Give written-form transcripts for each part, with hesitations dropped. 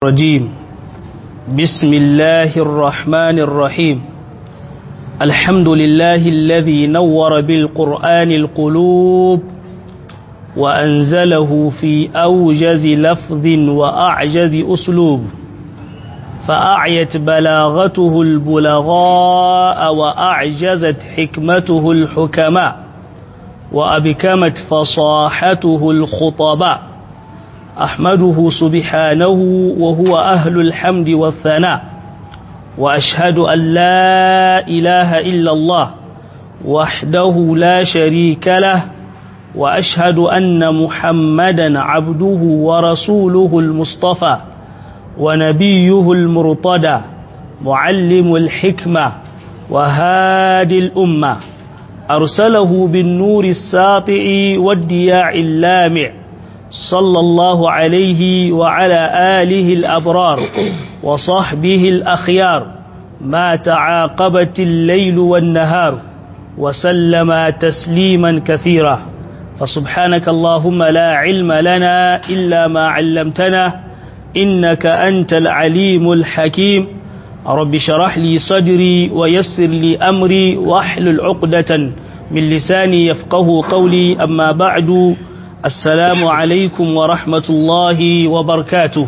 الرجيم. بسم الله الرحمن الرحيم. الحمد لله الذي نور بالقرآن القلوب وأنزله في أوجز لفظ وأعجز أسلوب، فأعيت بلاغته البلغاء وأعجزت حكمته الحكماء وأبكمت فصاحته الخطباء. أحمده سبحانه وهو أهل الحمد والثناء، وأشهد أن لا إله إلا الله وحده لا شريك له، وأشهد أن محمدا عبده ورسوله المصطفى ونبيه المرتضى، معلم الحكمة وهادي الأمة، أرسله بالنور الساطع والدياع اللامع، صلى الله عليه وعلى آله الأبرار وصحبه الأخيار ما تعاقبت الليل والنهار، وسلم تسليما كثيرا. فسبحانك اللهم لا علم لنا إلا ما علمتنا إنك أنت العليم الحكيم. رب شرح لي صدري ويسر لي أمري واحلل عقدة من لساني يفقه قولي. أما بعد، السلام عليكم ورحمة الله وبركاته.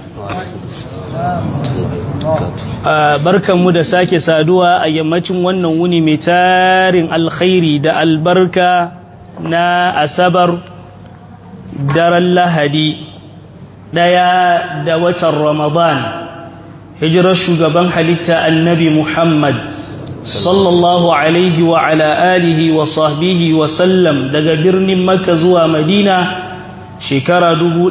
barkanmu da sake saduwa a yammacin wannan wuni mai tarin alkhairi da albarka na asabar daren lahadi daya da watan ramadan, hijirar shugaban halitta annabi muhammad sallallahu alaihi wa ala alihi wa sahbihi wa sallam daga birnin makka zuwa madina shekara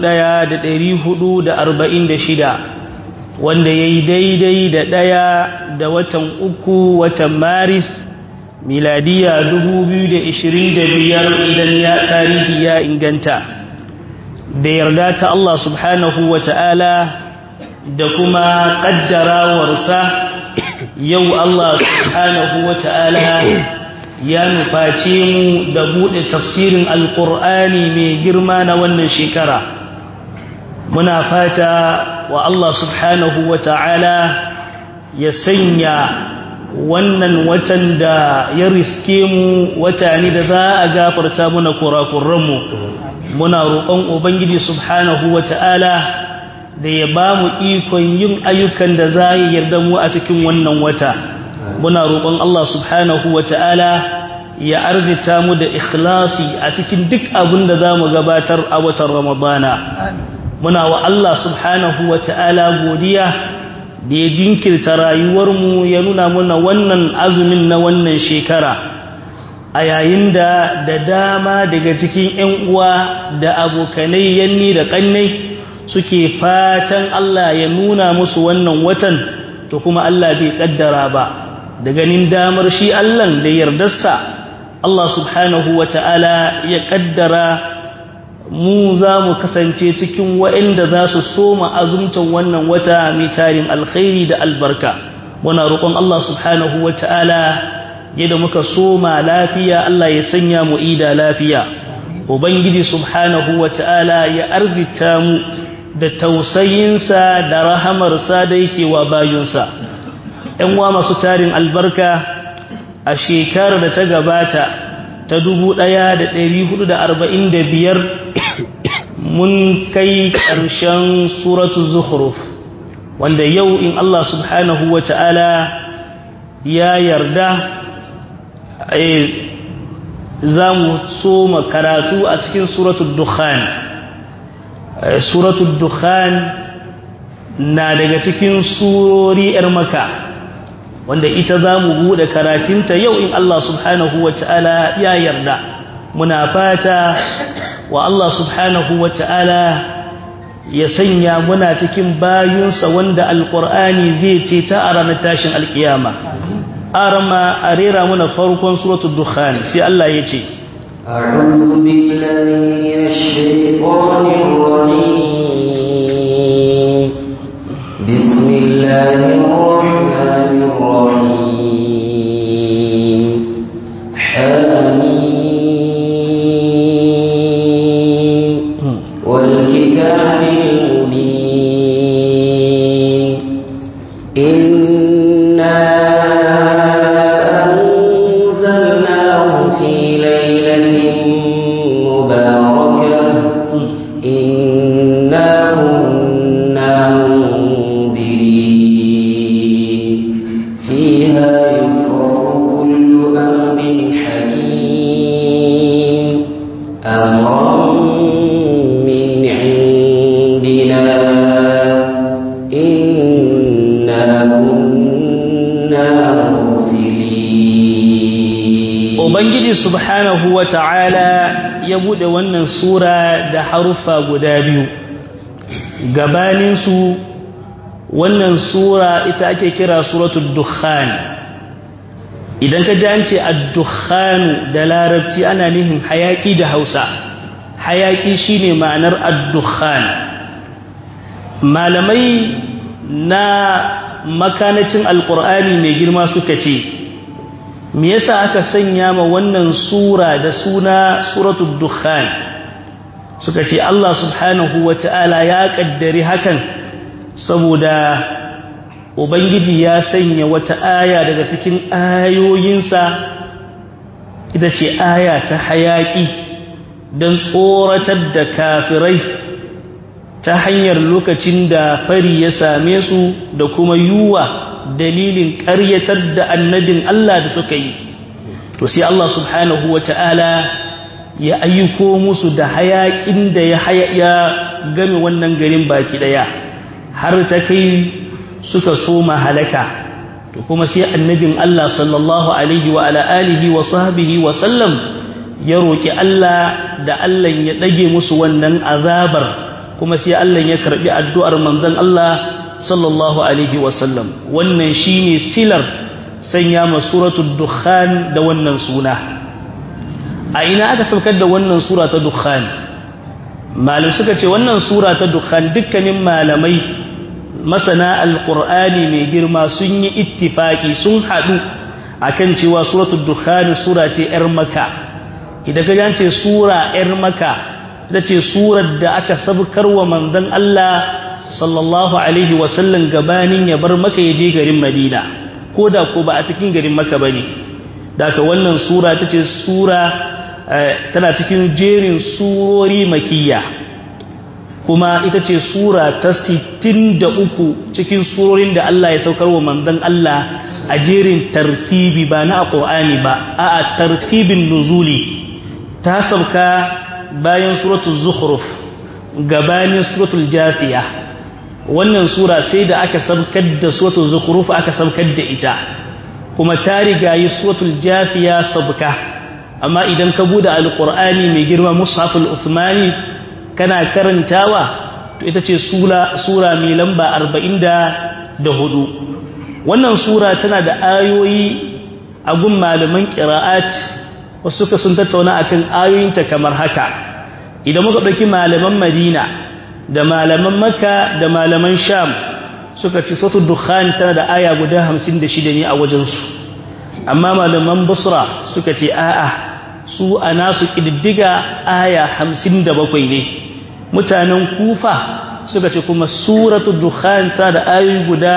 1446, wanda ya yi daidai da ɗaya da watan uku watan maris miladiya 2025 idan ya tarihi ya inganta. da yarda ta Allah subhanahu wa ta'ala da kuma ƙaddarawarsa, yau Allah subhanahu wa ta'ala ya nuface mu da buɗe tafsirin alƙur'ani mai girma na wannan shekara. Muna fata wa Allah subhanahu wa ta'ala ya sanya wannan watan da ya riske mu wata ne da za a gafarta muna kurakuranmu. Muna roƙon Ubangiji subhanahu wa ta'ala da ya ba mu ikon yin ayyukan da za ya yarda mu a cikin wannan wata. Muna roƙon Allah subhanahu wa ta'ala ya arzita mu da ikhlasi a cikin duk abin da za mu gabatar a watan Ramadana. Muna wa Allah subhanahu wa ta'ala godiya da ya jinkirta rayuwarmu ya nuna muna wannan azumin na wannan shekara, a yayin da dama daga cikin 'yan uwa da abokanai yanni da ƙannai suke fatan Allah ya nuna musu wannan watan, to kuma Allah bai kaddara ba. Da ganin damar shi Allah da yardarsa, Allah subhanahu wa ta'ala ya kaddara mu za mu kasance cikin waɗanda za su soma azumtan wannan wata mai tarin alkhairi da albarka. Muna roƙon Allah subhanahu wa ta'ala yadda muka soma lafiya, Allah ya sanya mu ida lafiya. Ubangiji subhanahu wa ta'ala ya arzita mu da tausayinsa da rahamarsa da yake wa bayunsa. ‘Yan wa masu tarin albarka, a shekarar da ta gabata ta 1445 mun kai ƙarshen suratu Zukhruf, wanda yau in Allah subhanahu wa ta'ala ya yarda za mu soma karatu a cikin suratul Dukhan. Suratul Dukhan na daga cikin surori 'yar Makka, wanda ita za mu buɗe karatunta yau in Allah subhanahu wa ta'ala ya yarda. Muna fata wa Allah subhanahu wa ta'ala ya sanya muna cikin bayunsa wanda alƙur'ani zai ce ta a ranar tashin alƙiyama. Arama a rera muna farkon suratul Dukhan, sai Allah ya ce, أعوذ بالله من الشيطان الرجيم. بسم الله الرحمن الرحيم. حميم والكتاب المبين. إنا أنزلناه في ليلة مباركة إنا كنا منذرين فيها يفرق كل أمر حكيم أمرا من عندنا إنا كنا مرسلين. Ubangiji subhanahu wa ta'ala ya bude wannan sura da harufa guda biyu. Gabaninsu wannan sura ita ake kira suratul Dukhan. Idan ka ji an ce ad-dukhanu da larabci ana nihin hayaki da Hausa. Hayaki shine ma'anar ad-dukhan. Malamai na makanacin alqur'ani mai girma suka ce me yasa aka sanya ma wannan sura da suna suratul dukhan, suka ce Allah subhanahu wata'ala ya kaddari hakan saboda ubangiji ya sanya wata aya daga cikin ayoyinsa ita ce aya ta hayaki don tsoratar da kafirai ta hanyar lokacin da fari ya same su da kuma yuwa dalilin ƙaryatar da annabin Allah da suka yi. To sai Allah subhanahu wata'ala ya ayyuko musu da hayakin da ya game wannan garin baki daya har ta kai suka soma halaka. To kuma sai annabin Allah sallallahu alaihi wa ala alihi wa sahbihi wa sallam ya roki Allah da Allah ya dage musu wannan azabar, kuma sai Allah ya karbi addu'ar manzon Allah sallallahu alaihi wa sallam. Wannan shine silar sanya ma suratul dukhan da wannan suna. A ina aka saukar da wannan sura ta dukhan? Malamai suka ce wannan sura ta dukhan dukkanin malamai masana alqur'ani mai girma sun yi ittifaki, sun hadu akan cewa suratul dukhan sura ce yar Makka. Idan ka ce sura yar Makka, ita ce surar da aka sabkar wa manzon Allah sallallahu alaihi wa sallam gabanin ya bar Makka ya je garin Madina, koda ko ba a cikin garin Makka bane. Daka wannan sura tace sura tana cikin jerin surori makiyya, kuma ita ce sura ta 63 cikin surorin da Allah ya saukar wa manzon Allah a jerin tartibi, ba na Qur'ani ba, a tartibin nuzuli. Ta sauka bayan suratul Zukhruf, gabanin suratul Jafiya. Wannan sura sai da aka saukar da suratul Zukhruf aka saukar da ita, kuma ta riga yi suratul Jafiya sabka. Amma idan ka bude alqur'ani mai girma mushaful Uthmani kana karantawa, to ita ce sura mai lamba 44. Wannan sura tana da ayoyi a gun malaman qira'at, wasu suka sun tattauna akan ayoyinta kamar haka. Idan muka dauki malaman Madina da malaman Makka da malaman Sham, suka ce suratul Dukhan tana da aya guda 56 ne a wajensu. Amma malaman Basra suka ce a'a, su ana su kididdiga aya 57 ne. Mutanen Kufa suka ce kuma suratul Dukhan tana da ayoyi guda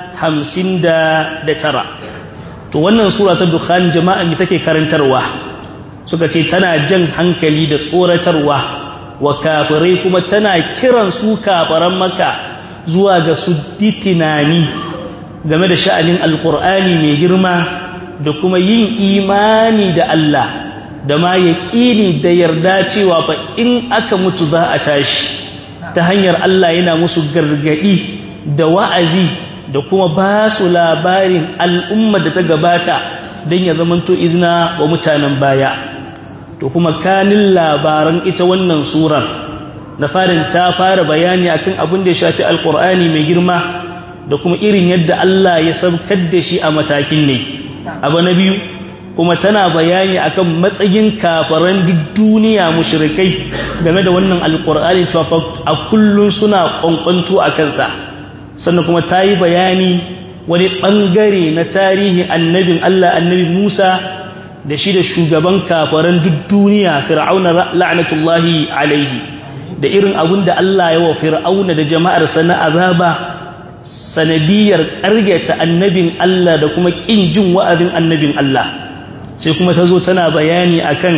59. To wannan sura ta Dukhan jama'a me take karantarwa? Suka ce tana jan hankali da tsoratarwa wa kafirai, kuma tana kiran su kafiran Makka zuwa ga su tunani game da sha'anin alqur'ani mai girma da kuma yin imani da Allah, da ma yaqini da yarda cewa fa in aka mutu za a tashi. Ta hanyar Allah yana musu gargadi da wa'azi da kuma ba su labarin al'umma da ta gabata don ya zamanto izina wa mutanen baya. To kuma kanin labaran ita wannan surar na farin ta fara bayani akan abin da ya shafi alqur'ani mai girma da kuma irin yadda Allah ya saukar da shi a matakin ne. Abu na biyu kuma tana bayani akan matsayin kafaran duniya mushrikai game da wannan alqur'ani, cewa a kullun suna kwankwanto a kansa. Sannan kuma ta yi bayani wani bangare na tarihi annabin Allah, annabi Musa da shi da shugaban kafaran duniya Fir'auna la'natullahi alaihi, da irin abin da Allah ya wa Fir'auna da jama'arsa na azaba sanadiyar ƙaryata annabin Allah da kuma ƙin jin wa'azin annabin Allah sai kuma ta zo tana bayani akan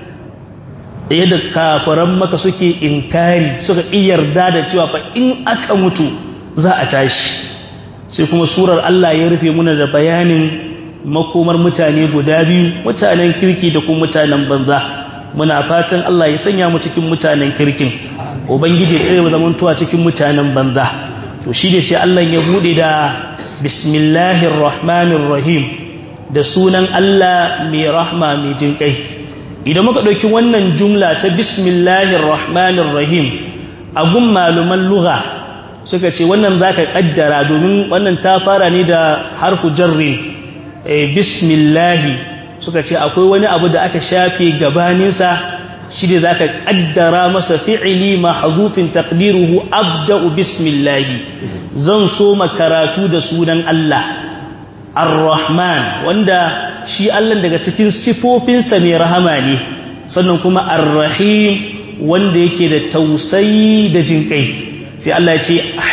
yadda kafiran maka suke inkari suka yarda da cewa fa in aka mutu za a tashi sai kuma surar Allah ya rufe muna da bayanin makomar mutane guda biyu mutanen kirki da kuma mutanen banza muna fatan Allah ya sanya mu cikin mutanen kirkin ubangiji ya mu zamantowa cikin mutanen banza to shi ne sai Allah ya bude da bismillahir rahmanir rahim da sunan Allah mai rahma mai jinkai idan muka dauki wannan jumla ta bismillahir rahmanir rahim agun maluman lugha suka ce wannan zaka kaddara domin wannan ta fara ne da harfu jarri bismillah suka ce akwai wani abu da aka shafe gabanin sa shi da zaka kaddara masa fi'ili mahdhufin taqdiruhu abda'u bismillah zan so makaratu da sunan Allah ar-rahman wanda shi Allah daga cikin sifofinsa mai rahama ne sannan kuma ar-rahim wanda yake da tausayi da jinkai sai Allah ya ce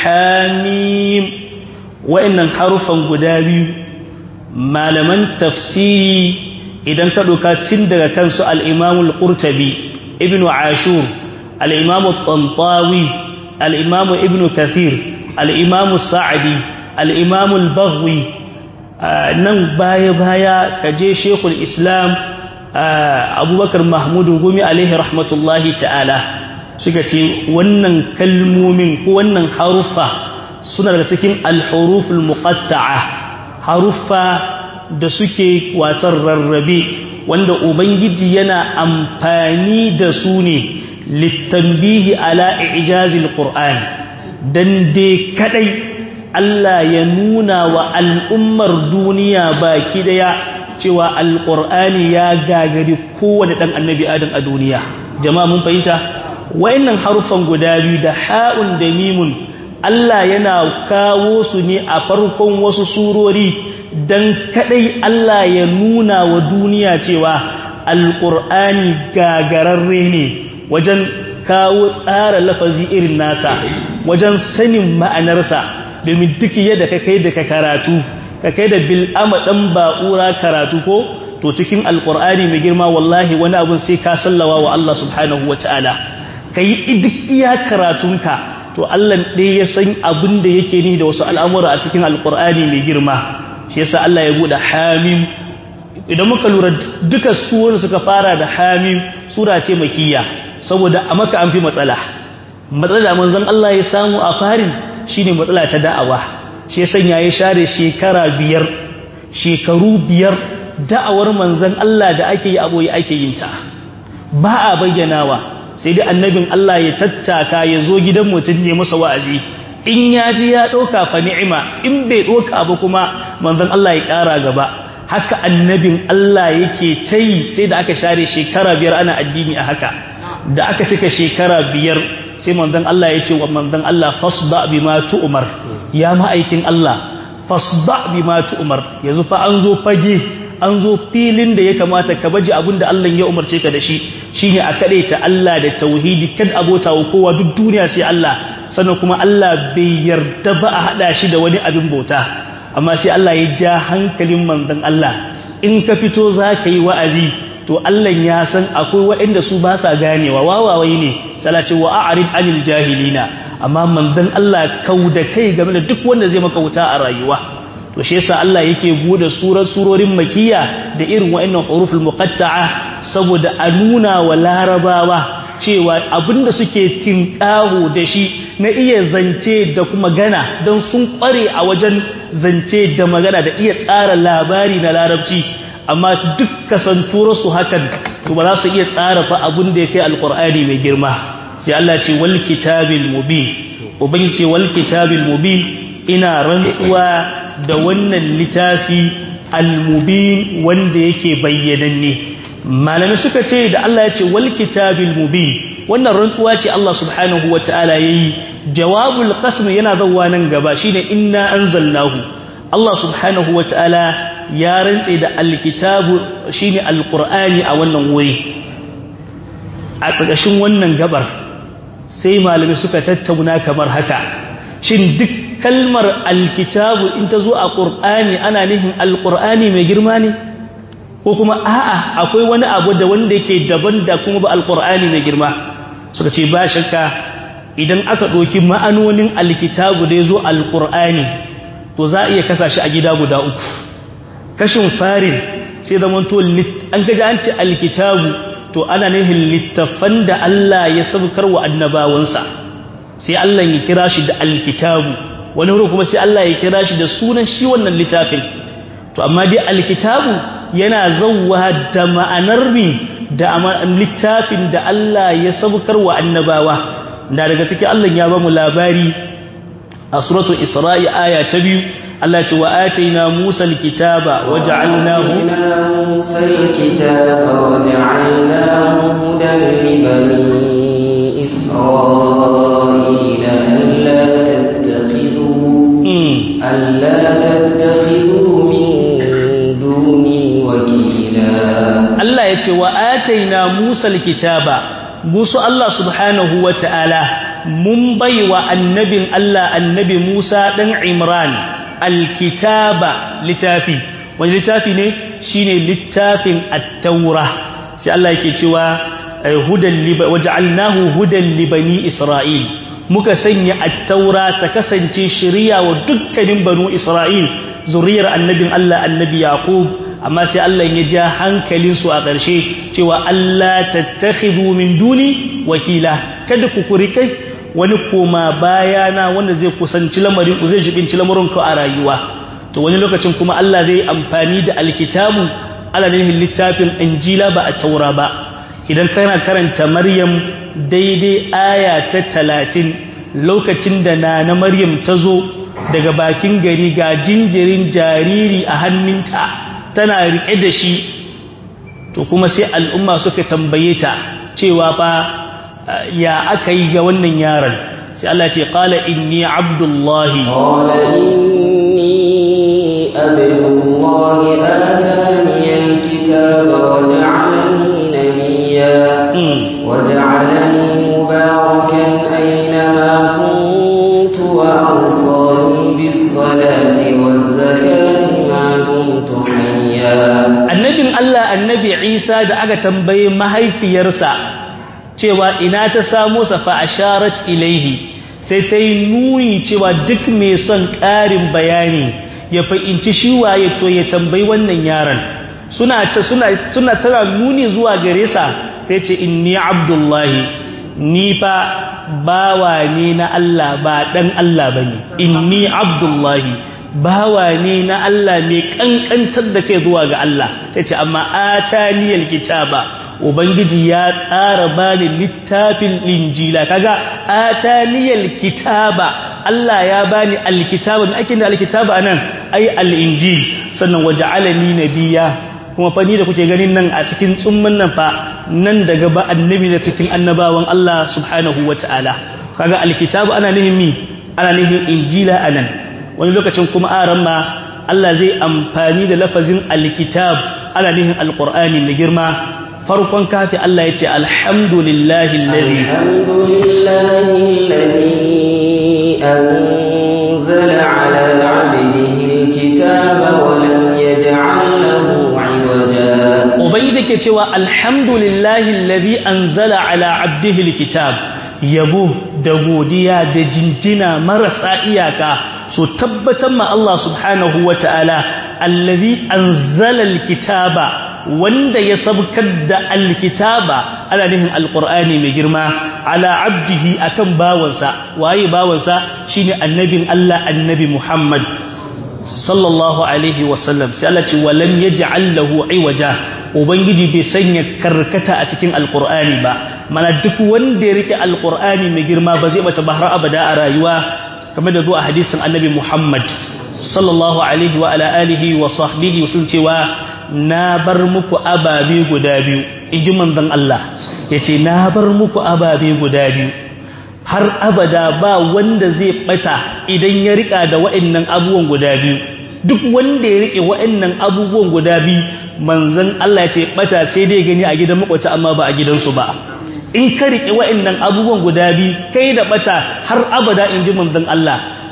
hamim wa'annan harufan guda biyu malaman tafsiri idan ka doka tun daga kansu al-Imam al-Qurtubi Ibn Ashur al-Imam al-Tantawi al-Imam Ibn Kathir al-Imam al-Sa'di al-Imam al-Baghawi nan baya kaje Sheikhul Islam Abubakar Mahmud Gumi alaihi rahmatullahi ta'ala suka ce wannan kalmomin ko wannan harufa suna daga cikin al-huruful muqatta'a harufa da suke watar rarrabe wanda ubangiji yana amfani da su ne litanbihi ala ijazil qur'an dan dai kadai Allah ya nuna wa al'ummar duniya baki daya cewa alqur'ani ya gagari kowanne dan annabi adam a duniya jama'a mun fahimta wayannan harufan guda biyu da ha'un da mimun Allah yana kawo su ne a farkon wasu surori dan kadai Allah ya nuna wa duniya cewa alqur'ani gagararre ne wajen kawo tsara lafazi irin nasa wajen sanin ma'anarsa domin duk yadda ka kai da ka karatu ka kai da bil'ama dan ba'ura karatu ko to cikin alqur'ani mai girma wallahi wani abun sai ka sallawa wa Allah subhanahu wataala kai duk iya karatunka to Allah ɗaya ya san abin da yake ni da wasu al'amura a cikin alqur'ani mai girma shi yasa Allah ya bude hamim idan muka lura duka suwar suka fara da hamim sura ce makiyya saboda a maka an fi matsala manzon Allah ya samu a farin shine matsala ta da'awa shi yasa ya share shekaru biyar da'awar manzon Allah da ake yi aboyi ake yin ta ba a bayyanawa sai dai annabin Allah ya tattaka ya zo gidan mutum ne masa wa'azi in ya ji ya ɗauka fa ni'ima in bai ɗauka ba kuma manzon Allah ya ƙara gaba haka annabin Allah yake ta yi sai da aka share shekara 5 ana addini a haka da aka cika shekara 5 sai manzon Allah ya ce wa manzon Allah fasda bima tu'mar ya ma'aikin Allah fasda bima tu'mar yanzu fa an zo fage an zo filin da ya kamata ka baje abinda Allah ya umarce ka da shi shine a kadaita Allah da tauhidi kad abota wa kowa duk duniya sai Allah sannan kuma Allah bai yarda ba a hada shi da wani abin bauta amma sai Allah ya ja hankalin manzon Allah in ka fito zaka yi wa'azi to Allah ya san akwai waɗanda su ba sa ganewa wawawai ne salati wa a'rid anil jahilina amma manzon Allah kauda kai game da duk wanda zai maka wuta a rayuwa to shi yasa Allah yake bude surorin makiyya da irin waɗannan huruful muqatta'a saboda a nuna wa larabawa cewa abinda suke tinkaho da shi na iya zance da kuma magana don sun kware a wajen zance da magana da iya tsara labari na larabci amma duk kasantuwar su hakan to ba za su iya tsara fa abin da yake alqur'ani mai girma sai Allah ce wal kitabil mubin ubangiji wal kitabil mubin ina rantsuwa da wannan littafi al-mubin wanda yake bayyananne malamai suka ce da Allah ya ce wal kitabil mubin wannan rantsuwa ce Allah subhanahu wataala yayi jawabul qasm yana zawa nan gaba shine inna anzalnahu Allah subhanahu wataala ya rantse da al-kitabu shine al-qur'ani a wannan wuri a ƙarƙashin wannan gabar sai malamai suka tattauna kamar haka shin duk kalmar alkitabu in ta zo a Qur'ani ana nihin alqur'ani mai girma ne ko kuma a'a akwai wani abu da wanda yake daban da kuma ba alqur'ani mai girma suka ce ba shakka idan aka ɗauki ma'anonin alkitabu da yazo alqur'ani to za a iya kasa shi a gida guda uku kashin farin sai zamanto an gaji an ce alkitabu to ana nihin littafan da Allah ya sabkar wa annabawansa sai Allah ya kira shi da alkitabu wani wurin kuma sai Allah ya kira shi da sunan shi wannan littafin to amma dai alkitabu yana zawwa da ma'anar mi da littafin da Allah ya sabkar wa annabawa da daga cikin Allah ya ba mu labari a suratul Isra'i aya ta 2 Allah ce wa ataina Musa alkitaba waja'alnahu hudan li bani Isra'ila alla tattakhidhu min duni wakila Allah ya ce wa ataina Musa alkitaba Musa Allah subhanahu wa ta'ala mun baiwa annabin Allah annabi Musa dan Imran alkitaba littafi wani littafi ne shine littafin at-taura sai Allah yake cewa waja'alnahu hudan li bani Isra'il muka sanya at-taura ta kasance shiriya wa dukkanin banu Isra'il zuriyar annabin Allah annabi Yaqub amma sai Allah ya ja hankalin su a ƙarshe cewa Allah tattakhidhu min duni wakila kada ku kurikai wani koma bayana wanda zai kusanci lamarin ku zai jibinci lamarin ku a rayuwa to wani lokacin kuma Allah zai amfani da alkitabu ala ne littafin injila ba a taura ba idan kana karanta maryam daidai aya ta 30 lokacin da na maryam ta zo daga bakin gari ga jinjirin jariri a hannunta tana rike da shi to kuma sai al'umma suka tambaye ta cewa fa ya aka yi ga wannan yaron sai Allah ce qala inni abdullahi atani alkitaba wa ja'alani nabiyya wa ja'alani mubarakan aynama kuntu wa awsani bis salati waz zakati ma kuntu hayya annabin Allah annabi Isa da aka tambaye mahaifiyarsa cewa ina ta samu sa fa asharat ilaihi sai ta yi nuni cewa duk mai son ƙarin bayani ya fahimci shi waye to ya tambayi wannan yaron suna tana nuni zuwa gare sa sai ce inni abdullahi ni fa bawa ne na Allah ba dan Allah bane inni abdullahi bawa ne na Allah mai kankantar da kai zuwa ga Allah sai ce amma ataniyal kitaba ubangiji ya tsara bani littafin linjila kaga ataniyal kitaba Allah ya bani alkitaba ne ake da alkitaba anan ai alinjil sannan waja'alani nabiyya kuma fa ni da kuke ganin nan a cikin tsumman nan fa nan daga ba annabi da cikin annabawan Allah subhanahu wataala kaga alkitaba ana nihin mi ana nihin injila anan wani lokacin kuma aran ma Allah zai amfani da lafazin alkitab ana nihin alqur'ani mai girma farkon kafi Allah ya ce alhamdulillahi alladhi anzala ala 'abdihi alkitaba wa lam yaj'al lahu 'iwaja ubayda ke cewa alhamdulillahi alladhi anzala ala 'abdihi alkitab yabo da godiya da jinjina marasa iyaka so tabbatar ma Allah subhanahu wataala alladhi anzala alkitaba wanda ya sabkar da alkitaba ana nihin alqur'ani mai girma ala abdihi akan bawansa waye bawansa shine annabin Allah annabi Muhammad sallallahu alaihi wasallam sai Allah ce walam yaj'al lahu iwaja ubangiji bai sanya karkata a cikin alqur'ani ba mana duk wanda ya rike alqur'ani mai girma ba zai bata bahar abada a rayuwa kamar da zuwa hadisin annabi Muhammad sallallahu alaihi wa ala alihi wa sahbihi sun cewa na bar muku ababe guda biyu inji manzon Allah yace na bar muku ababe guda biyu har abada ba wanda zai bata idan ya rika da wa'annan abubuwan guda biyu duk wanda ya rike wa'annan abubuwan guda biyu manzon Allah yace bata sai dai gani a gidan makwata amma ba a gidansu ba in ka rike wa'annan abubuwan guda biyu kai da bata har abada inji manzon Allah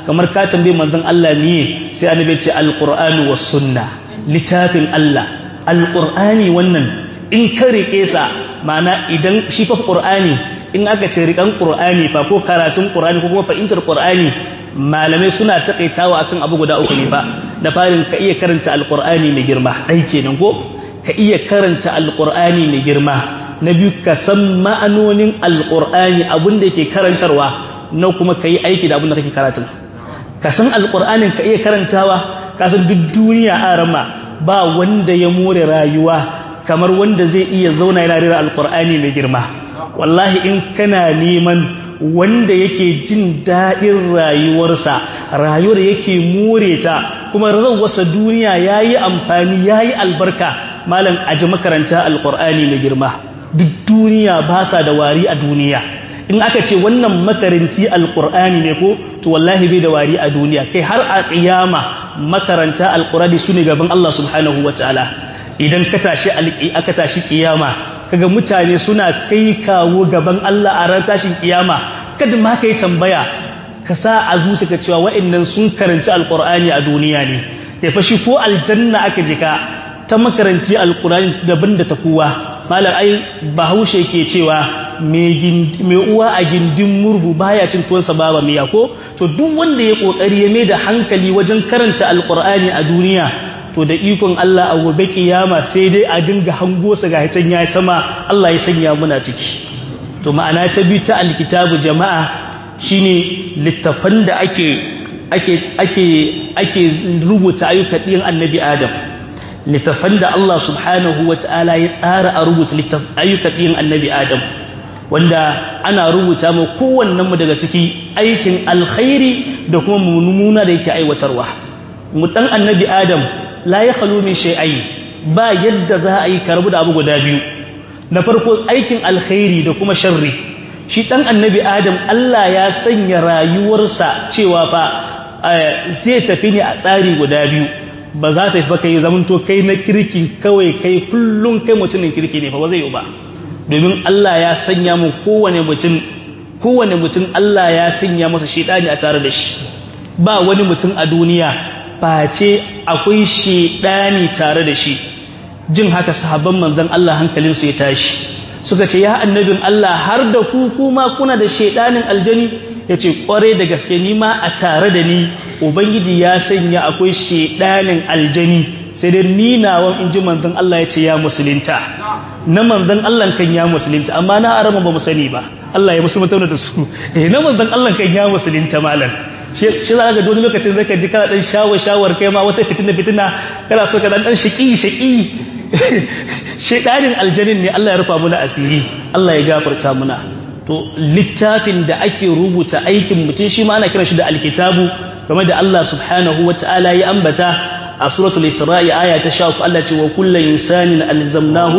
kamar ka tambaye manzon Allah ne sai annabi ce alqur'anu was sunna littafin Allah alqur'ani wannan in ka rike sa ma'ana idan shi fa qur'ani in aka ce rikan qur'ani fa ko karatun qur'ani ko kuma fahimtar qur'ani malamai suna takaitawa akan abu guda uku ne fa da farin ka iya karanta alqur'ani mai girma dai kenan ko ka iya karanta alqur'ani mai girma na biyu ka san ma'anonin alqur'ani abinda yake karantarwa na kuma kai aiki da abinda kake karatu ka san alqur'anin ka iya karantawa ka san duk duniya arama ba wanda ya more rayuwa kamar wanda zai iya zauna yana rera alqur'ani mai girma wallahi in kana neman wanda yake jin daɗin rayuwar yake more ta kuma rawarsa duniya yayi amfani yayi albarka malam aji makaranta alqur'ani mai girma duk duniya ba sa da wari a duniya in aka ce wannan makaranti alqur'ani ne ko to wallahi bai da wari a duniya kai har a kiyama makaranta alqur'ani sune gaban Allah subhanahu wataala idan aka tashi kiyama kaga mutane suna kai kawo gaban Allah a ran tashin kiyama kada ma kai tambaya ka sa a zuciyarka cewa wa'annan sun karanci alqur'ani a duniya ne da fa shi ko aljanna aka jika ta makaranci alqur'ani daban da ta kowa malam ai bahaushe ke cewa me uwa a gindin murhu baya cin tuwon sa baba miya ko to duk wanda ya kokari ya mai da hankali wajen karanta alqur'ani a duniya to da ikon Allah a gobe kiyama sai dai a dinga hango sa ga hitan yayi sama Allah ya sanya muna ciki to ma'ana ta bi ta alkitabu jama'a shine littafan da ake rubuta ayyukan din annabi Adam littafan da Allah subhanahu wataala ya tsara a rubuta ayyukan din annabi Adam wanda ana rubuta mu kowannen mu daga ciki aikin alkhairi da kuma mummuna da yake aiwatarwa mu dan annabi Adam la ya khalu min shay'ai ba yadda za a yi karbu da abu guda biyu na farko aikin alkhairi da kuma sharri shi dan annabi Adam Allah ya sanya rayuwarsa cewa fa zai tafi ne a tsari guda biyu ba za ta fi ba kai zamanto kai na kirki kawai kai kullun kai mutumin kirki ne fa ba zai yi ba domin Allah ya sanya mu kowane mutum Allah ya sanya masa shedani a tare da shi ba wani mutum a duniya face akwai shedani tare da shi jin haka sahabban manzon Allah hankalinsu ya tashi suka ce ya annabin Allah har da ku kuma kuna da shedanin aljani yace kware da gaske ni ma a tare da ni ubangiji ya sanya akwai shedanin aljani sai dai ni nawan inji manzon Allah yace ya musulunta na manzon Allah kan ya musulunta amma na arama ba mu sani ba Allah ya musulunta da su na manzon Allah kan ya musulunta malam shi za ka ga wani lokacin zaka ji kana dan shawar kai ma wata fitina kana so ka dan shiki shedanin aljanin ne Allah ya rufa muna asiri Allah ya gafarta muna to littafin da ake rubuta aikin mutum shi ma ana kiran shi da alkitabu kamar da Allah subhanahu wataala ya ambata a suratul isra'i aya ta 13 Allah ce wa kullu insanin alzamnahu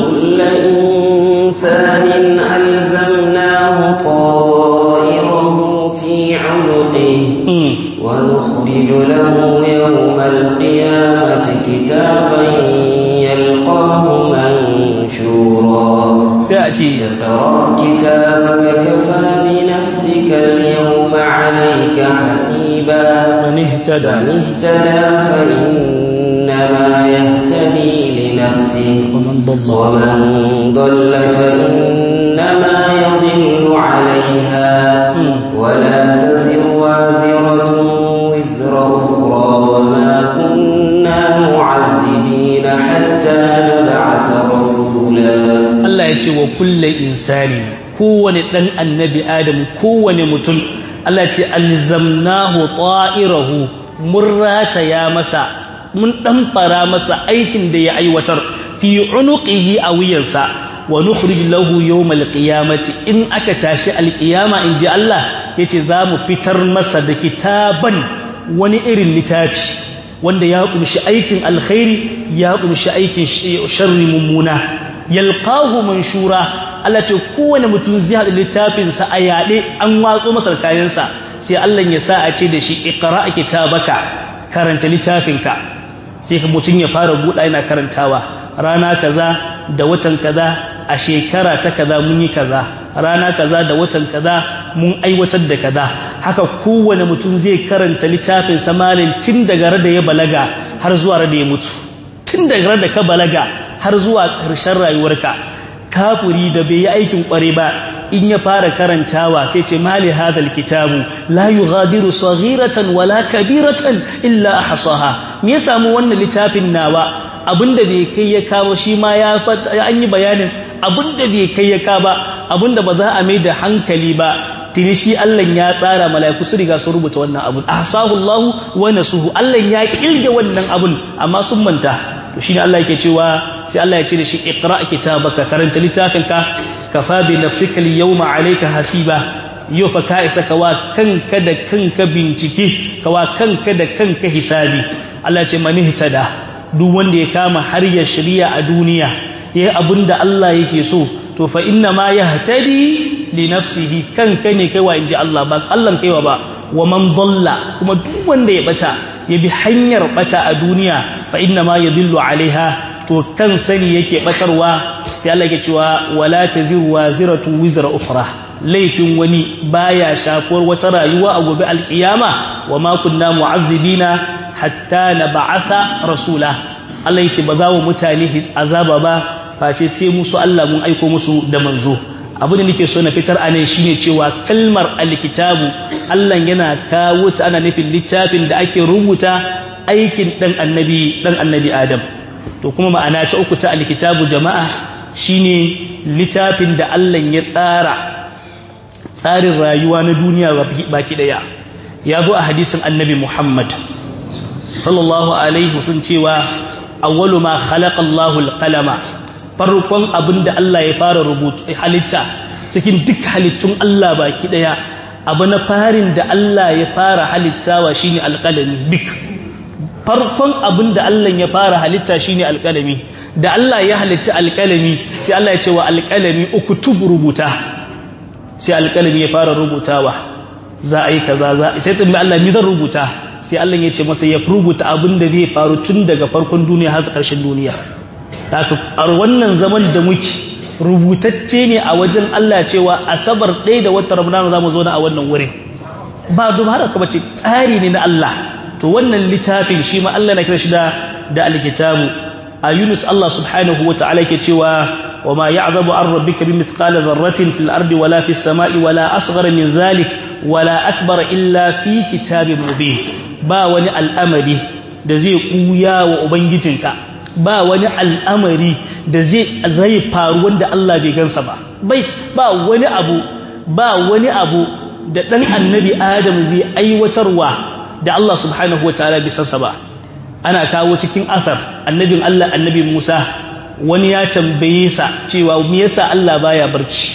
ta'irahu fi 'unuqihi wa nukhrij lahu yawmal qiyamati kitaban yalqahu manshura sa'ati tara kitabaka kafa bi nafsika al-yawma 'alayka hasiba man ihtada fa إنما يهتدي لنفسه ومن ضل فإنما يضل عليها ولا تزر وازرة وزر أخرى وما كنا معذبين حتى نبعث رسولا الله يتي وكل إنسان كون دان النبي آدم كون متن الله يتي ألزمناه طائره مرات يا مسا mun dan fara masa aikin da ya aiwatar fi unuqihi awiyansa wa nukhrij lahu yawmal qiyamati in aka tashi alqiyama inji Allah yace zamu fitar masa da kitaban wani irin littafi wanda ya kumshi aikin alkhairi ya kumshi aikin sharri mummuna yalqahu manshura Allah ce kowane mutum zai hada littafin sa a yade an watso masa kayansa sai Allah ya sa a ce da shi iqra kitabaka karanta littafinka sai ka mutum ya fara buɗa yana karantawa rana kaza da watan kaza a shekara ta kaza mun yi kaza rana kaza da watan kaza mun aiwatar da kaza haka kowane mutum zai karanta littafin samalin tun daga rada ya balaga har zuwa rada ya mutu tun daga rada ka balaga har zuwa ƙarshen rayuwarka kafuri da bai yi aikin kware ba in ya fara karantawa sai ce mali hadal kitabu la yughadiru saghiratan wala kabiratan illa ahsaha me ya samu wannan littafin nawa abinda bai kai ya kawo shi ma ya an yi bayanin abinda bai kai ya ka ba abinda ba za a mai da hankali ba tuni shi Allah ya tsara mala'iku su riga su rubuta wannan abun ahsahu Allah wa nasuhu Allah ya kirge wannan abun amma sun manta to shine Allah yake cewa sai Allah ya ce da shi iqra kitabaka karanta littafinka kafa bi nafsika al-yawma alayka hasiba yau fa ka isa kawa kanka da kanka bincike kawa kanka da kanka hisabi Allah ya ce man ihtada duk wanda ya kama har ya shari'a a duniya yayi abinda Allah yake so to fa inna ma yahtadi li nafsihi kanka ne kaiwa inji Allah ba Allah kaiwa ba wa man dalla kuma duk wanda ya bata ya bi hanyar bata a duniya fa inna ma yadillu alaiha to kan sani yake batarwa sai Allah yake cewa wala taziru waziratu wizra ukhra laifin wani baya shafuwar wata rayuwa a gobe alkiyama wa ma kunna mu'azzibina hatta nab'atha rasula Allah yake ba za mu mutane azaba ba face sai musu Allah mun aiko musu da manzo abin da nake so na fitar anan shine cewa kalmar alkitabu Allah yana kawo ta ana nufin littafin da ake rubuta aikin dan annabi Adam to kuma ma'ana ta uku ta alkitabu jama'a shine littafin da Allah ya tsara tsarin rayuwa na duniya baki daya ya zo a hadisin annabi Muhammad sallallahu alaihi wasallam cewa awwalu ma khalaqa Allahu al-qalama farkon abinda Allah ya fara rubuta halitta cikin duk halittun Allah baki daya abu na farin da Allah ya fara halittawa shine alqalami bik farkon abinda Allah ya fara halitta shine alqalami da Allah ya halitta alqalami sai Allah ya ce wa alqalami uktub rubuta sai alqalami ya fara rubutawa za a yi kaza sai tsammi Allah mi zan rubuta sai Allah ya ce masa ya rubuta abinda zai faru tun daga farkon duniya har ƙarshen duniya haka a wannan zaman da muke rubutacce ne a wajen Allah cewa asabar 1 da watan Ramadan zamu zo na a wannan wurin ba dubara kuma ce tsari ne na Allah to wannan littafin shi ma Allah na kira shi da alkitabu a Yunus Allah subhanahu wataala yake cewa wama ya'zabu an rabbika bimithqala dharratin fil ardi wala fis sama'i wala asghara min dhalik wala akbar illa fi kitabin mubin ba wani al'amari da zai kuya wa ubangijinka ba wani al'amari da zai faru wanda Allah bai gansa ba ba wani abu da dan annabi Adam zai aiwatarwa da Allah subhanahu wataala bai sansa ba ana kawo cikin asar annabin Allah annabi Musa wani ya tambaye sa cewa me yasa Allah baya barci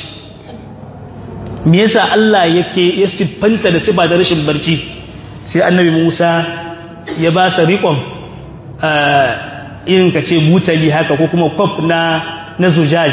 me yasa Allah yake ya siffanta da sifa da rashin barci sai annabi Musa ya ba sa riƙon irin ka ce butali haka ko kuma kwaf na zujaj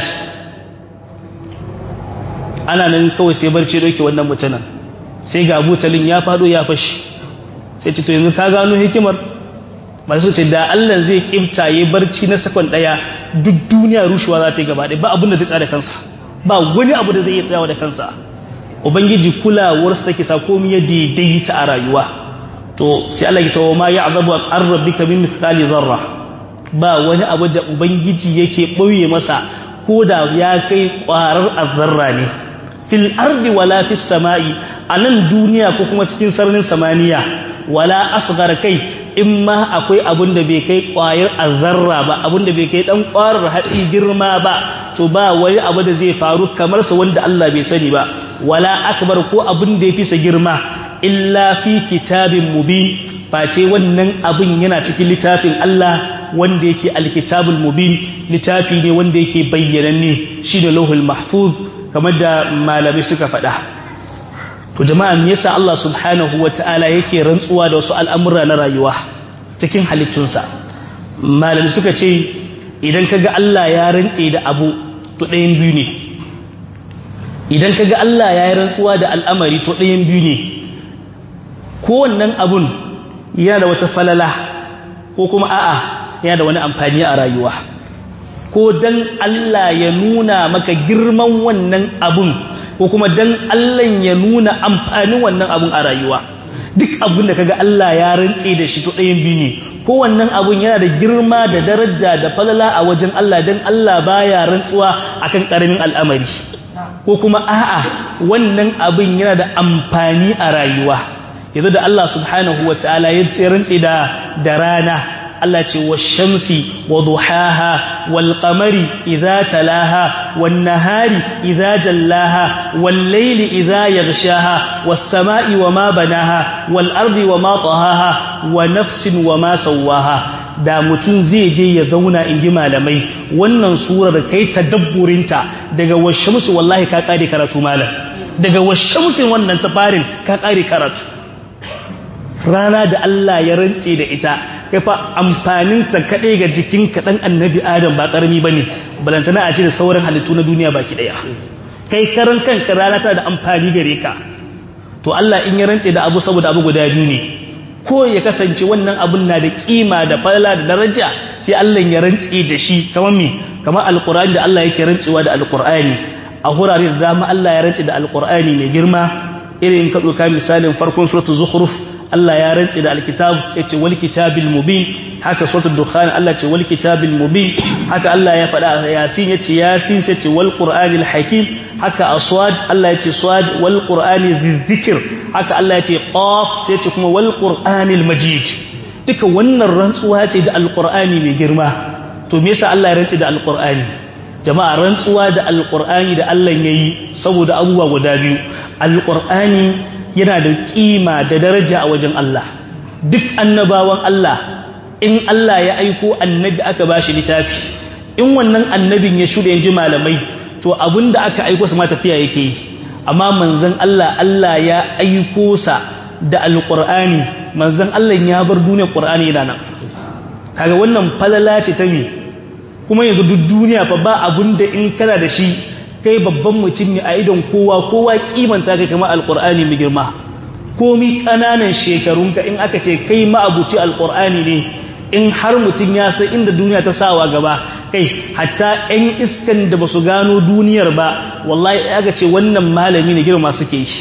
ana nan kawai sai barci doke wannan mutanen sai ga butalin ya fado ya fashi sai ce to yanzu ka gano hikimar masu ce da Allah zai kimtaye barci na sakon daya duk duniya rushewa za ta yi gaba ɗaya ba abin da zai tsaya da kansa ba wani abu da zai iya tsayawa da kansa ubangiji kulawarsa take sa komai ya daidaita a rayuwa to sai Allah ya ce wa ma ya'zabu an rabbika min mithqali dharra ba wani abu da ubangiji yake ɓoye masa ko da ya kai ƙwarar azzarra ne fil ardi wala fis sama'i anan duniya ko kuma cikin sararin samaniya wala asghar kai in ma akwai abun da bai kai ƙwayar azzarra ba abun da bai kai dan ƙwarar hatsi girma ba to ba wani abu da zai faru kamar sa wanda Allah bai sani ba wala akbar ko abun da yafi sa girma illa fi kitabin mubin face wannan abun yana cikin littafin Allah wanda yake alkitabul mubin littafi ne wanda yake bayyananne shi da lauhul mahfuz kamar da malamai suka faɗa to jama'a me yasa Allah subhanahu wataala yake rantsuwa da wasu al'amura na rayuwa cikin halittunsa malamai suka ce idan kaga Allah ya rantse da abu to ɗayan biyu ne idan kaga Allah ya rantsuwa da al'amari to ɗayan biyu ne ko wannan abun yana da wata falala ko kuma a'a yana da wani amfani a rayuwa ko dan Allah ya nuna maka girman wannan abun ko kuma dan Allah ya nuna amfanin wannan abun a rayuwa duk abin da kaga Allah ya rantse da shi to ɗayan biyu ne ko wannan abun yana da girma da daraja da falala a wajen Allah dan Allah baya rantsuwa akan karamin al'amari ko kuma a'a wannan abin yana da amfani a rayuwa yanzu da Allah subhanahu wataala ya rantse da rana Allah ce wash-shamsi wa duhaha wal qamari idza talaha wan nahari idza jallaha wal layli idza yaghshaha was samai wama banaha wal ardi wama tahaha wa nafsin wama sawaha da mutun zai je ya zauna inji malamai wannan surar kai tadabburinta daga wash-shamsi wallahi ka kare karatu malam daga wash-shamsi wannan tafarin ka kare karatu rana da Allah ya rantse da ita kai fa amfanin ta kadai ga jikin ka dan annabi Adam ba karami bane balantana a ce da sauran halittu na duniya baki daya kai karan kanka rana ta da amfani gare ka to Allah in ya rantse da abu saboda abu guda biyu ne ko ya kasance wannan abun na da kima da falala da daraja sai Allah ya rantse da shi kamar me kamar alqur'ani da Allah yake rantsewa da alqur'ani a hurare da dama Allah ya rantse da alqur'ani mai girma irin ka doka misalin farkon suratul zukhruf Allah ya rantse da alkitab yace wal kitabil mubin haka suratul dukhan Allah ce wal kitabil mubin haka Allah ya faɗa yasin yace yasin sai ce wal qur'anil hakim haka aswad Allah yace swad wal qur'ani dhikr haka Allah yace qaf sai ce kuma wal qur'anil majid duka wannan rantsuwa ce da alqur'ani mai girma to me yasa Allah ya rantse da alqur'ani jama'a rantsuwa da alqur'ani da Allah yayi saboda abubuwa guda biyu alqur'ani yana da kima da daraja a wajen Allah duk annabawan Allah in Allah ya aiko annabi aka bashi littafi in wannan annabin ya shude yanzu malamai to abinda aka aiko sa ma tafiya yake yi amma manzon Allah Allah ya aiko sa da alqur'ani manzon Allah ya bar duniyar qur'ani yana nan kaga wannan falala ce ta me kuma yanzu duk duniya fa ba abinda in kana da shi kai babban mutum ne a idon kowa kimanta kai kamar alqur'ani mai girma komi kananan shekarunka in aka ce kai ma'abuci alqur'ani ne in har mutum ya san inda duniya ta sawa gaba kai hatta ɗan iskan da basu gano duniyar ba wallahi aka ce wannan malami ne girma suke shi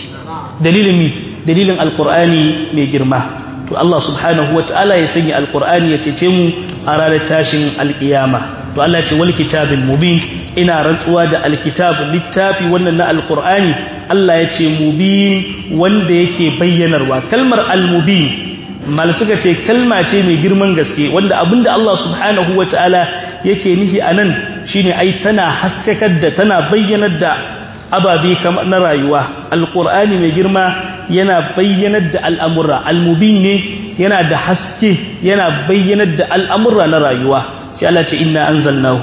dalilin alqur'ani mai girma to Allah subhanahu wataala ya sanya alqur'ani ya cece mu a ranar tashin alkiyama to Allah ce wal kitabil mubin ina rantsuwa da alkitab littafi wannan na alqur'ani Allah ya ce mubin wanda yake bayyanarwa kalmar almubin mal suka ce kalma ce mai girman gaske wanda abinda Allah subhanahu wataala yake nihi anan shine ai tana haskakar da tana bayyanar da ababe kamar na rayuwa alqur'ani mai girma yana bayyanar da al'amura almubin ne yana da haske yana bayyanar da al'amura na rayuwa sai Allah ce inna anzalnahu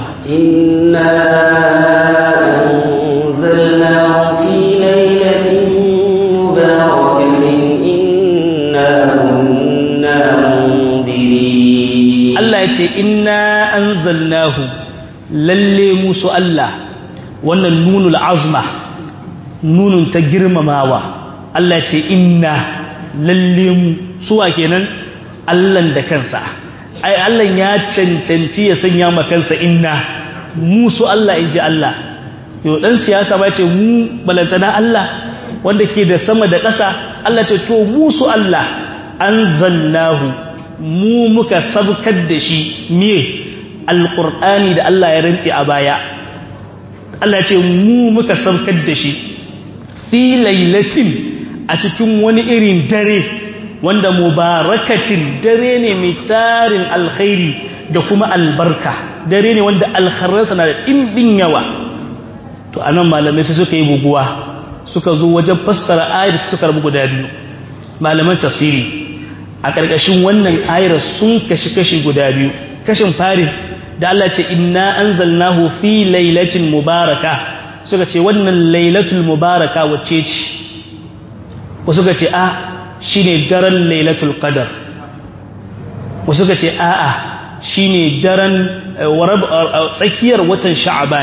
fi lailatin mubarakatin inna kunna mundirin Allah ya ce inna anzalnahu lalle musu Allah wannan nunul azma nunun ta girmamawa Allah ya ce inna lalle mu suwa kenan Allah da kansa ai Allah ya cancanci ya sanya makansa inna musu Allah inji Allah yau dan siyasa ba ce mu balantana Allah wanda ke da sama da ƙasa Allah ce to musu Allah anzalnahu mu muka sabkar da shi me alqur'ani da Allah ya rantsi a baya Allah ce mu muka sabkar da shi fi lailatin a cikin wani irin dare wanda mubarakatin dare ne mai tarin alkhairi da kuma albarka dare ne wanda alkharransa na da ɗimbin yawa to anan malamai su suka yi buguwa suka zo wajen fassara ayar suka rabu guda biyu malaman tafsiri a ƙarƙashin wannan ayar sun kashi guda biyu kashin fari da Allah ce inna anzalnahu fi lailatin mubaraka suka ce wannan lailatul mubaraka wacce ce ko suka ce a shine daren lailatul qadar ko suka ce a'a shine daren tsakiyar watan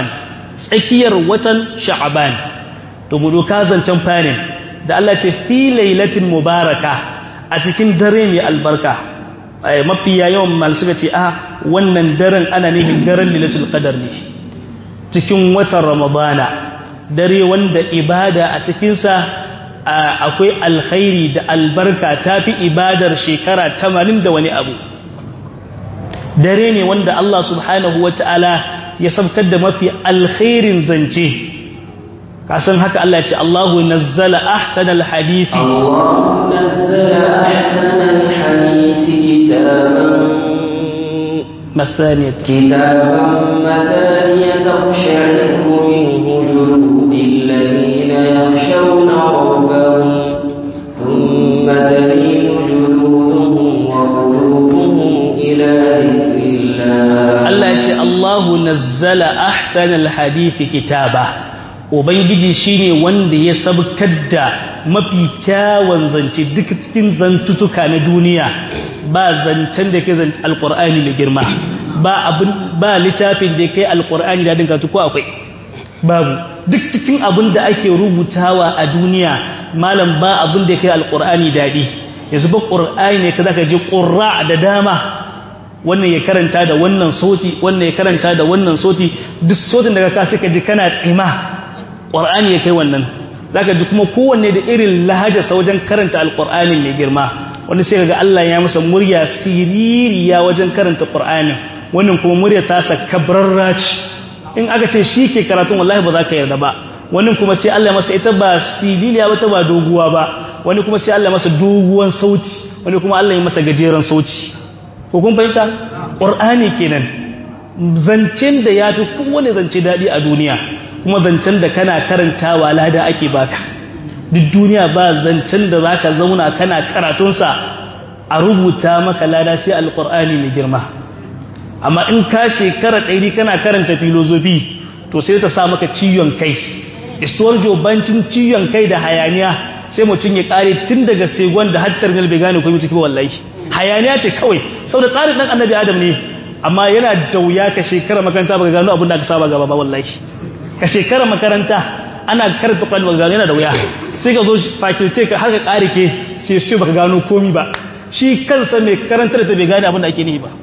sha'ban to mu doka zancan farin da Allah ce fi lailatin mubaraka a cikin dare mai albarka mafiya yawan mal suka ce a wannan daren ana nufin daren lailatul qadar ne cikin watan ramadana dare wanda ibada a cikinsa akwai alkhairi da albarka tafi ibadar shekara 80 da wani abu dare ne wanda Allah subhanahu wata'ala ya sabkar da mafi alkhairin zance kasan haka Allah ya ce Allahu nazzala ahsanal hadithi Allahu nazzala ahsanal hadithi kitaban مثانية تقشعر منه جلود الذين يخشون ربهم ثم تلين جلودهم وقلوبهم إلى ذكر الله الله يقول الله نزل أحسن الحديث كتابا Ubangiji shine wanda ya sabkar da mafi kyawun zance duk cikin zantutuka na duniya ba zancen da ke zance alqur'ani mai girma ba littafin da kai alqur'ani da dinka ko akwai babu duk cikin abin da ake rubutawa a duniya malam ba abin da kai alqur'ani dadi yanzu ba qur'ani ne kaza ka ji qurra da dama wannan ya karanta da wannan sauti wannan ya karanta da wannan sauti duk sautin daga ka sai ka ji kana tsima ƙwar'ani ya kai wannan za ka ji kuma kowanne da irin lahajarsa wajen karanta alƙwar'ani mai girma wani sai ga Allah ya masa murya siririya wajen karanta ƙwar'ani wannan kuma murya tasa kabrarra ce in aka ce shi ke karatun wallahi ba za ka yarda ba wani kuma sai Allah masa ita ba siririya ba ta ba doguwa ba wani kuma sai Allah masa doguwan sauti wani kuma Allah ya masa gajeren sauti ko kun fahimta ƙwar'ani kenan zancen da ya fi kowane zance daɗi a duniya kuma zancen da kana karantawa lada ake baka duk duniya ba zancen da zaka zauna kana karatunsa a rubuta maka lada sai alqur'ani mai girma amma in ka shekara 100 kana karanta philosophy to sai ta sa maka ciwon kai istuwar jobancin ciwon kai da hayaniya sai mutun ya kare tun daga segon da hattar gal bai gane komai ciki wallahi hayaniya ce kawai saboda tsarin dan annabi adam ne amma yana da wuya ka shekara makaranta baka gano abin da aka saba gaba ba wallahi ka shekara makaranta ana karanta kwalwa gano yana da wuya sai ka zo faculty ka har ka kare ke sai shi baka gano komi ba shi kansa mai karantar da bai gane abin da ake ni ba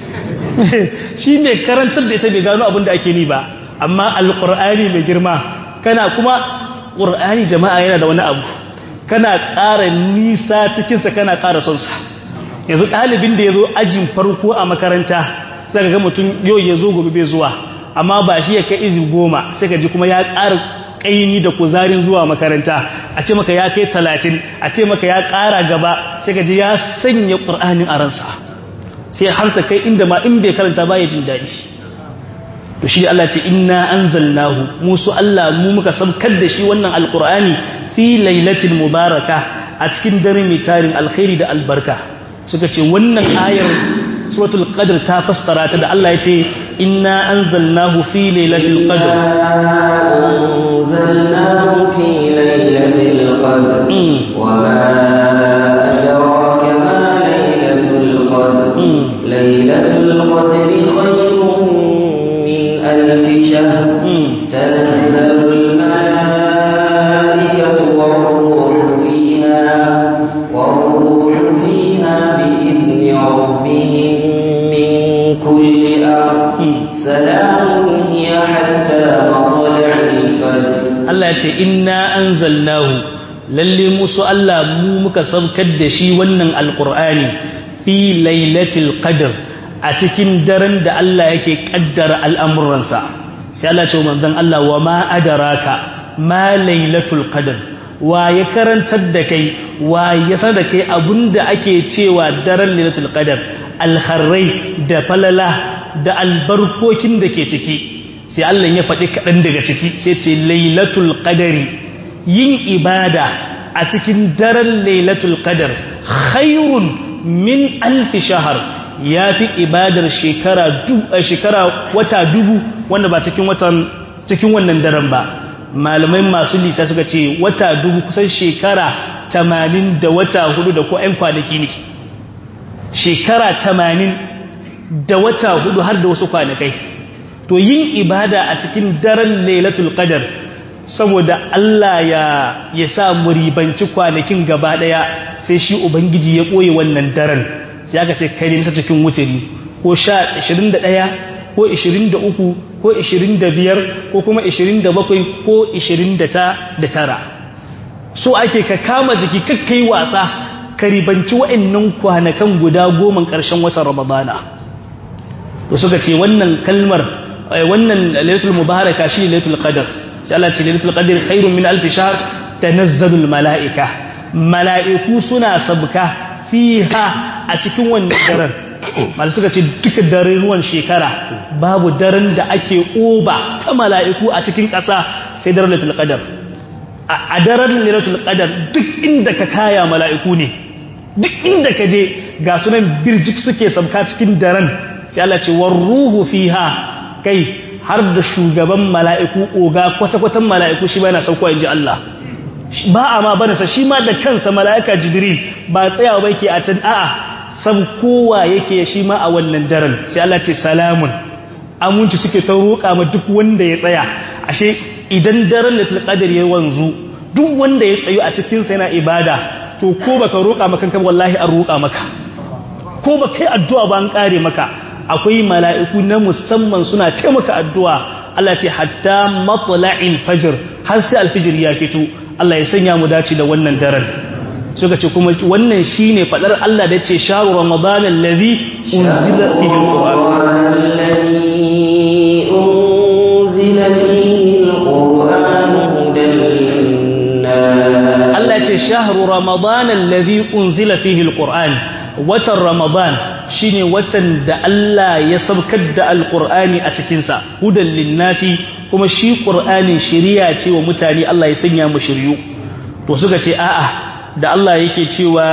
shi mai karantar da ita bai gano abin da ake ni ba amma alqur'ani mai girma kana kuma qur'ani jama'a yana da wani abu kana ƙara nisa cikin sa kana ƙara son sa yanzu ɗalibin da yazo ajin farko a makaranta sai ka ga mutum yau yazo gobe bai zuwa amma ba shi ya kai izi 10 sai ka ji kuma ya ƙara ƙaimi da kuzarin zuwa makaranta a ce maka ya kai 30 a ce maka ya ƙara gaba sai ka ji ya sanya ƙur'anin a ransa sai har ta kai inda ma in bai karanta ba ya jin daɗi to shi Allah ce inna anzalnahu musu Allah mu muka sabkar da shi wannan alƙur'ani fi lailatul mubaraka a cikin dare mai tarin alkhairi da albarka suka ce wannan ayar suratul qadr ta fassara ta da Allah yace inna anzalnahu fi lailatul qadr anzalnahu fi lailatul qadr wama adraka ma lailatul qadr lailatul qadr khayrun min alf shahr tanazzalul malaikatu war-ruhu fiha bi-idhni rabbihim كل أمر سلام هي حتى مطلع الفجر الله يقول إنا أنزلناه للي موسى الله مومك سبكدشي ونن القرآن في ليلة القدر أتكين درن دا الله يكي قدر الأمر رنسا سيالله يقول من الله وما أدراك ما ليلة القدر ويكرن تدكي ويسدكي أبند أكي تيوى درن ليلة القدر alkharrai da falala da albarkokin da ke ciki sai Allah ya faɗi kaɗan daga ciki sai ce lailatul qadari yin ibada a cikin daren lailatul qadar khairun min alf shahr yafi ibadar shekara wata dubu wanda ba cikin wannan daren ba malamai masu lisa suka ce wata dubu kusan shekara 80 da wata 4 da ko ɗan kwanaki ne shekara 80 da wata 4 har da wasu kwanakai to yin ibada a cikin daren lailatul qadar saboda Allah ya sa muribanci kwanakin gaba daya sai shi ubangiji ya koye wannan daren sai aka ce kai ne cikin wuturi ko 21 ko 23 ko 25 ko kuma 27 ko 29 so ake ka kama jiki kakkai wasa ka ribanci wa'annan kwanakan guda 10 ƙarshen watan ramadana to suka ce wannan kalmar wannan lailatul mubaraka shi lailatul qadr sai Allah ce lailatul qadr khairun min alf shahr tanazzalul malaika malaiku suna sabka fiha a cikin wannan daren mal suka ce duka daren ruwan shekara babu daren da ake oba ta malaiku a cikin ƙasa sai daren lailatul qadr a daren lailatul qadr duk inda ka kaya malaiku ne duk inda ka je ga sunan birjik suke sabka cikin daren sai Allah ce war ruhu fiha kai har da shugaban mala'iku oga kwata-kwatan mala'iku shi ba yana sauko inji Allah ba a ma bane sa shi ma da kansa mala'ika jibril ba tsayawa ba yake a can a'a saukowa yake shi ma a wannan daren sai Allah ce salamun aminci suke ta roƙa ma duk wanda ya tsaya ashe idan daren lailatul qadr ya wanzu duk wanda ya tsayu a cikin sa yana ibada to ko baka roƙa maka kan wallahi an roƙa maka ko baka yi addu'a ba an kare maka akwai mala'iku na musamman suna taimaka addu'a Allah ce hatta matla'il fajr har sai alfijir ya fito Allah ya sanya mu dace da wannan daren suka ce kuma wannan shine fadar Allah da ce shahru ramadan allazi unzila fihi alquran Allah ce shahru ramadan allazi unzila fihi alquran watan ramadan shine watan da Allah ya sabkar da alqur'ani a cikin sa hudan linnasi kuma shi qur'ani shiriya ce wa mutane Allah ya sanya mu shiriyu to suka ce a'a da Allah yake cewa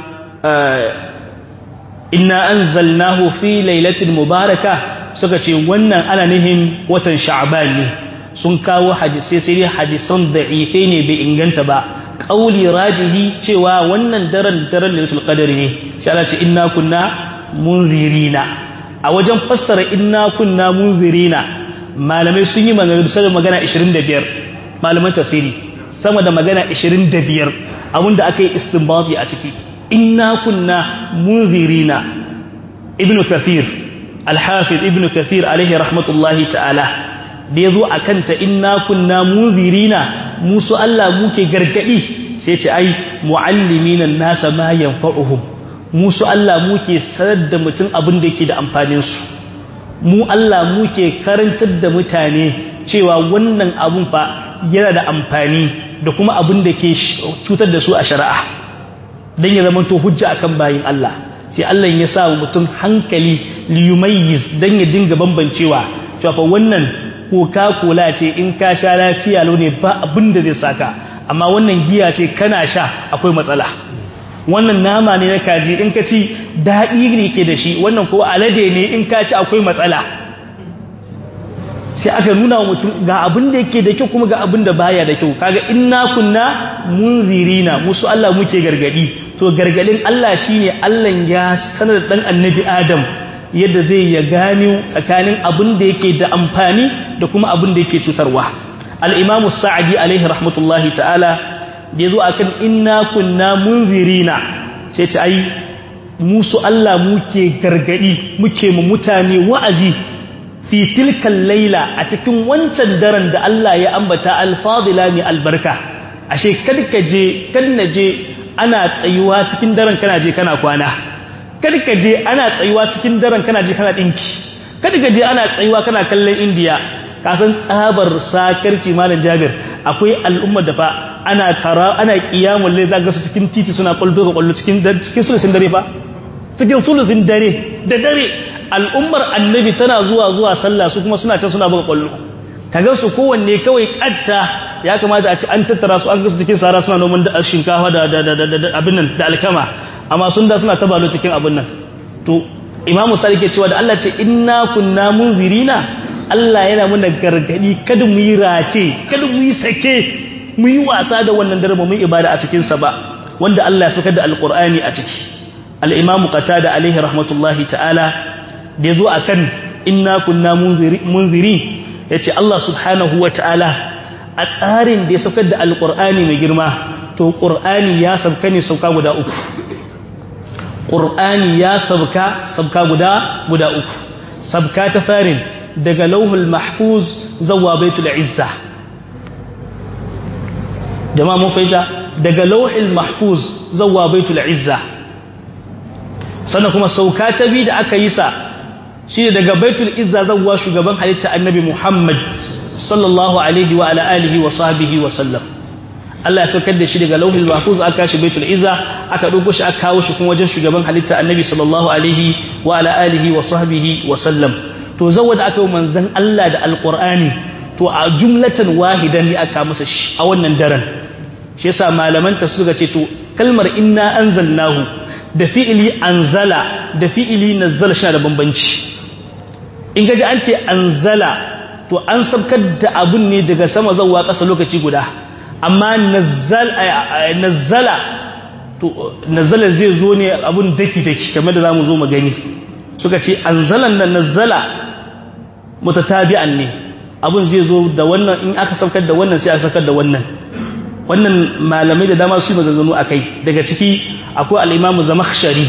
inna anzalnahu fi lailatin mubaraka suka ce wannan ana nihin watan sha'ban ne sun kawo hadisi sai hadisan da'ife ne bai inganta ba kauli rajihi cewa wannan daren lailatul qadr ne sai Allah ce inna kunna munzirina a wajen fassara inna kunna munzirina malamai sun yi magana 25 malaman tafsiri sama da magana 25 abinda aka yi istinbati a ciki inna kunna munzirina ibnu kathir al-hafiz ibnu kathir alaihi rahmatullahi ta'ala da yazo akan ta inna kunna munzirina musu Allah muke gargadi sai ce ai muallimina nasa ma yanfa'uhum musu Allah muke sanar da mutum abin da yake da amfanin su mu Allah muke karantar da mutane cewa wannan abun fa yana da amfani da kuma abin da ke cutar da su a shari'a dan ya zama to hujja akan bayin Allah sai Allah ya sa mutum hankali liyumayyiz dan ya dinga bambancewa cewa fa wannan Coca-Cola ce in ka sha lafiya lau ne ba abin da zai saka amma wannan giya ce kana sha akwai matsala wannan nama ne na kaji in ka ci daɗi ne ke da shi wannan ko alade ne in ka ci akwai matsala sai aka nuna wa mutum ga abin da yake da kyau kuma ga abin da baya da kyau kaga inna kunna munzirina musu Allah muke gargadi to gargadin Allah shine Allah ya sanar da dan annabi Adam yadda zai ya gano tsakanin abin da yake da amfani da kuma abin da yake cutarwa al-Imam Sa'di alaihi rahmatullahi ta'ala da yazo akan inna kunna munzirina sai ce ai musu Allah muke gargadi muke mu mutane wa'azi fi tilkal laila a cikin wancan daren da Allah ya ambata al-fadila mi albarka ashe kan naje ana tsayuwa cikin daren kana je kana kwana ka je ana tsayuwa cikin daren kana je kana dinki ka je ana tsayuwa kana kallon India ka san tsabar sakarci malam Jabir akwai al'umma da fa ana kiyamul layl zaka su cikin titi suna kullu cikin sulusin dare fa cikin sulusin dare da dare al'ummar annabi tana zuwa sallah su kuma suna can suna buga kwallo kaga su kowanne kawai katta ya kamata a ci an tattara su an gasu cikin sara suna noman da shinkafa da abin nan da alkama amma sun da suna tabalo cikin abin nan to imamu sari ke cewa da Allah ce inna kunna munzirina Allah yana muna gargadi kada mu yi race kada mu yi sake mu yi wasa da wannan dare mu ibada a cikin sa ba wanda Allah ya saka da alqur'ani a ciki al-imamu qatada alaihi rahmatullahi ta'ala da yazo akan inna kunna munzirin yace Allah subhanahu wa ta'ala a tsarin da ya saukar da alqur'ani mai girma to qur'ani ya sauka ne sauka guda uku qur'ani ya sauka guda uku sabka ta farin daga lauhul mahfuz zuwa baitul izza jama'a mun fahimta daga lauhul mahfuz zuwa baitul izza sannan kuma sauka ta bi da aka yi sa shi daga baitul izza zuwa shugaban halitta annabi Muhammad sallallahu alaihi wa ala alihi wa sahbihi wa sallam Allah ya saukar da shi daga lauhul mahfuz aka shi baitul izza aka dauko shi aka kawo shi kuma wajen shugaban halitta annabi sallallahu alaihi wa ala alihi wa sahbihi wa sallam to zawada aka yi manzon Allah da alqur'ani to a jumlatan wahidan ne aka masa shi a wannan daren shi yasa malaman tafsir suka ce to kalmar inna anzalnahu da fi'ili anzala da fi'ili nazzala shi da bambanci in gaji an ce anzala to an sabkar da abun ne daga sama zuwa ƙasa lokaci guda amma nazzala to nazzala zai zo ne abun daki-daki kamar da zamu zo mu gani suka ce anzalan da nazzala mutatabi'an ne abun zai zo da wannan in aka saukar da wannan sai aka saukar da wannan malamai da dama su maganganu akai daga ciki akwai al-Imam Zamakhshari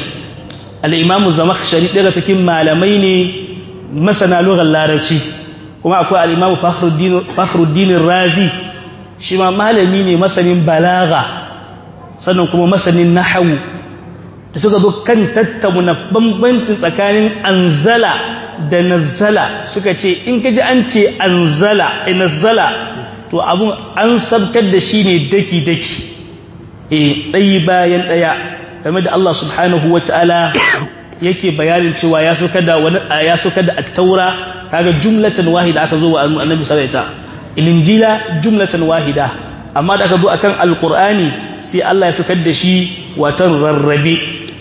daga cikin malamai ne masana lugar larabci kuma akwai al-Imam Fakhruddin Razi shi ma malami ne masanin balaga sannan kuma masanin nahwu da suka zo kan tattauna bambancin tsakanin anzala da nazzala suka ce in kaji an ce anzala nazzala to abun an sabkar da shi ne daki-daki ɗaya bayan ɗaya game da Allah subhanahu wa ta'ala yake bayanin cewa ya saukar da at-taura kaga jumlatan wahida aka zo wa annabi sallallahu alaihi wasallam injila jumlatan wahida amma da aka zo akan alqur'ani sai Allah ya saukar da shi watan rarrabe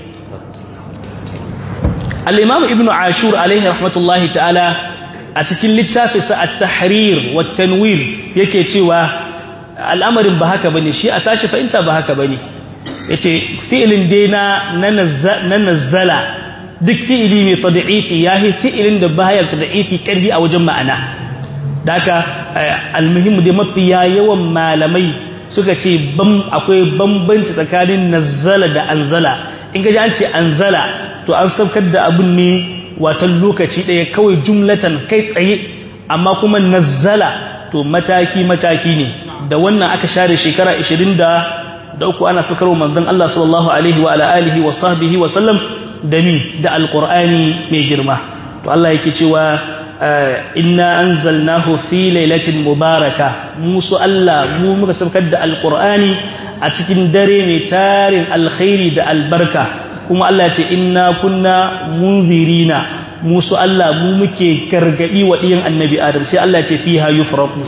al-imam ibn ashur alaihi rahmatullahi ta'ala a cikin littafinsa at-tahrir wa tanwir yake cewa al'amarin ba haka bane shi a tashi fahimta ba haka bane yace fi'ilin dai na nazzala duk fi'ili mai tad'ifi yahi fi'ilin da bayar tad'ifi karfi a wajen ma'ana daka almuhim da mafiya yawan malamai suka ce akwai bambanci tsakanin nazzala da anzala in ga an ce anzala to an saukar da abun ne watan lokaci ɗaya kawai jumlatan kai tsaye amma kuma nazzala to mataki-mataki ne da wannan aka share shekara 23 ana saukarwa manzon Allah sallallahu alaihi wa alihi wa sahbihi wa sallam da alqur'ani mai girma to Allah yake cewa inna anzalnahu fi lailatin mubaraka musu Allah mu muka saukar da alqur'ani a cikin dare mai tarin alkhairi da albarka kuma Allah ce inna kunna munzirina musu Allah mu muke gargadi wa diyan annabi Adam sai Allah ce fiha yufraqu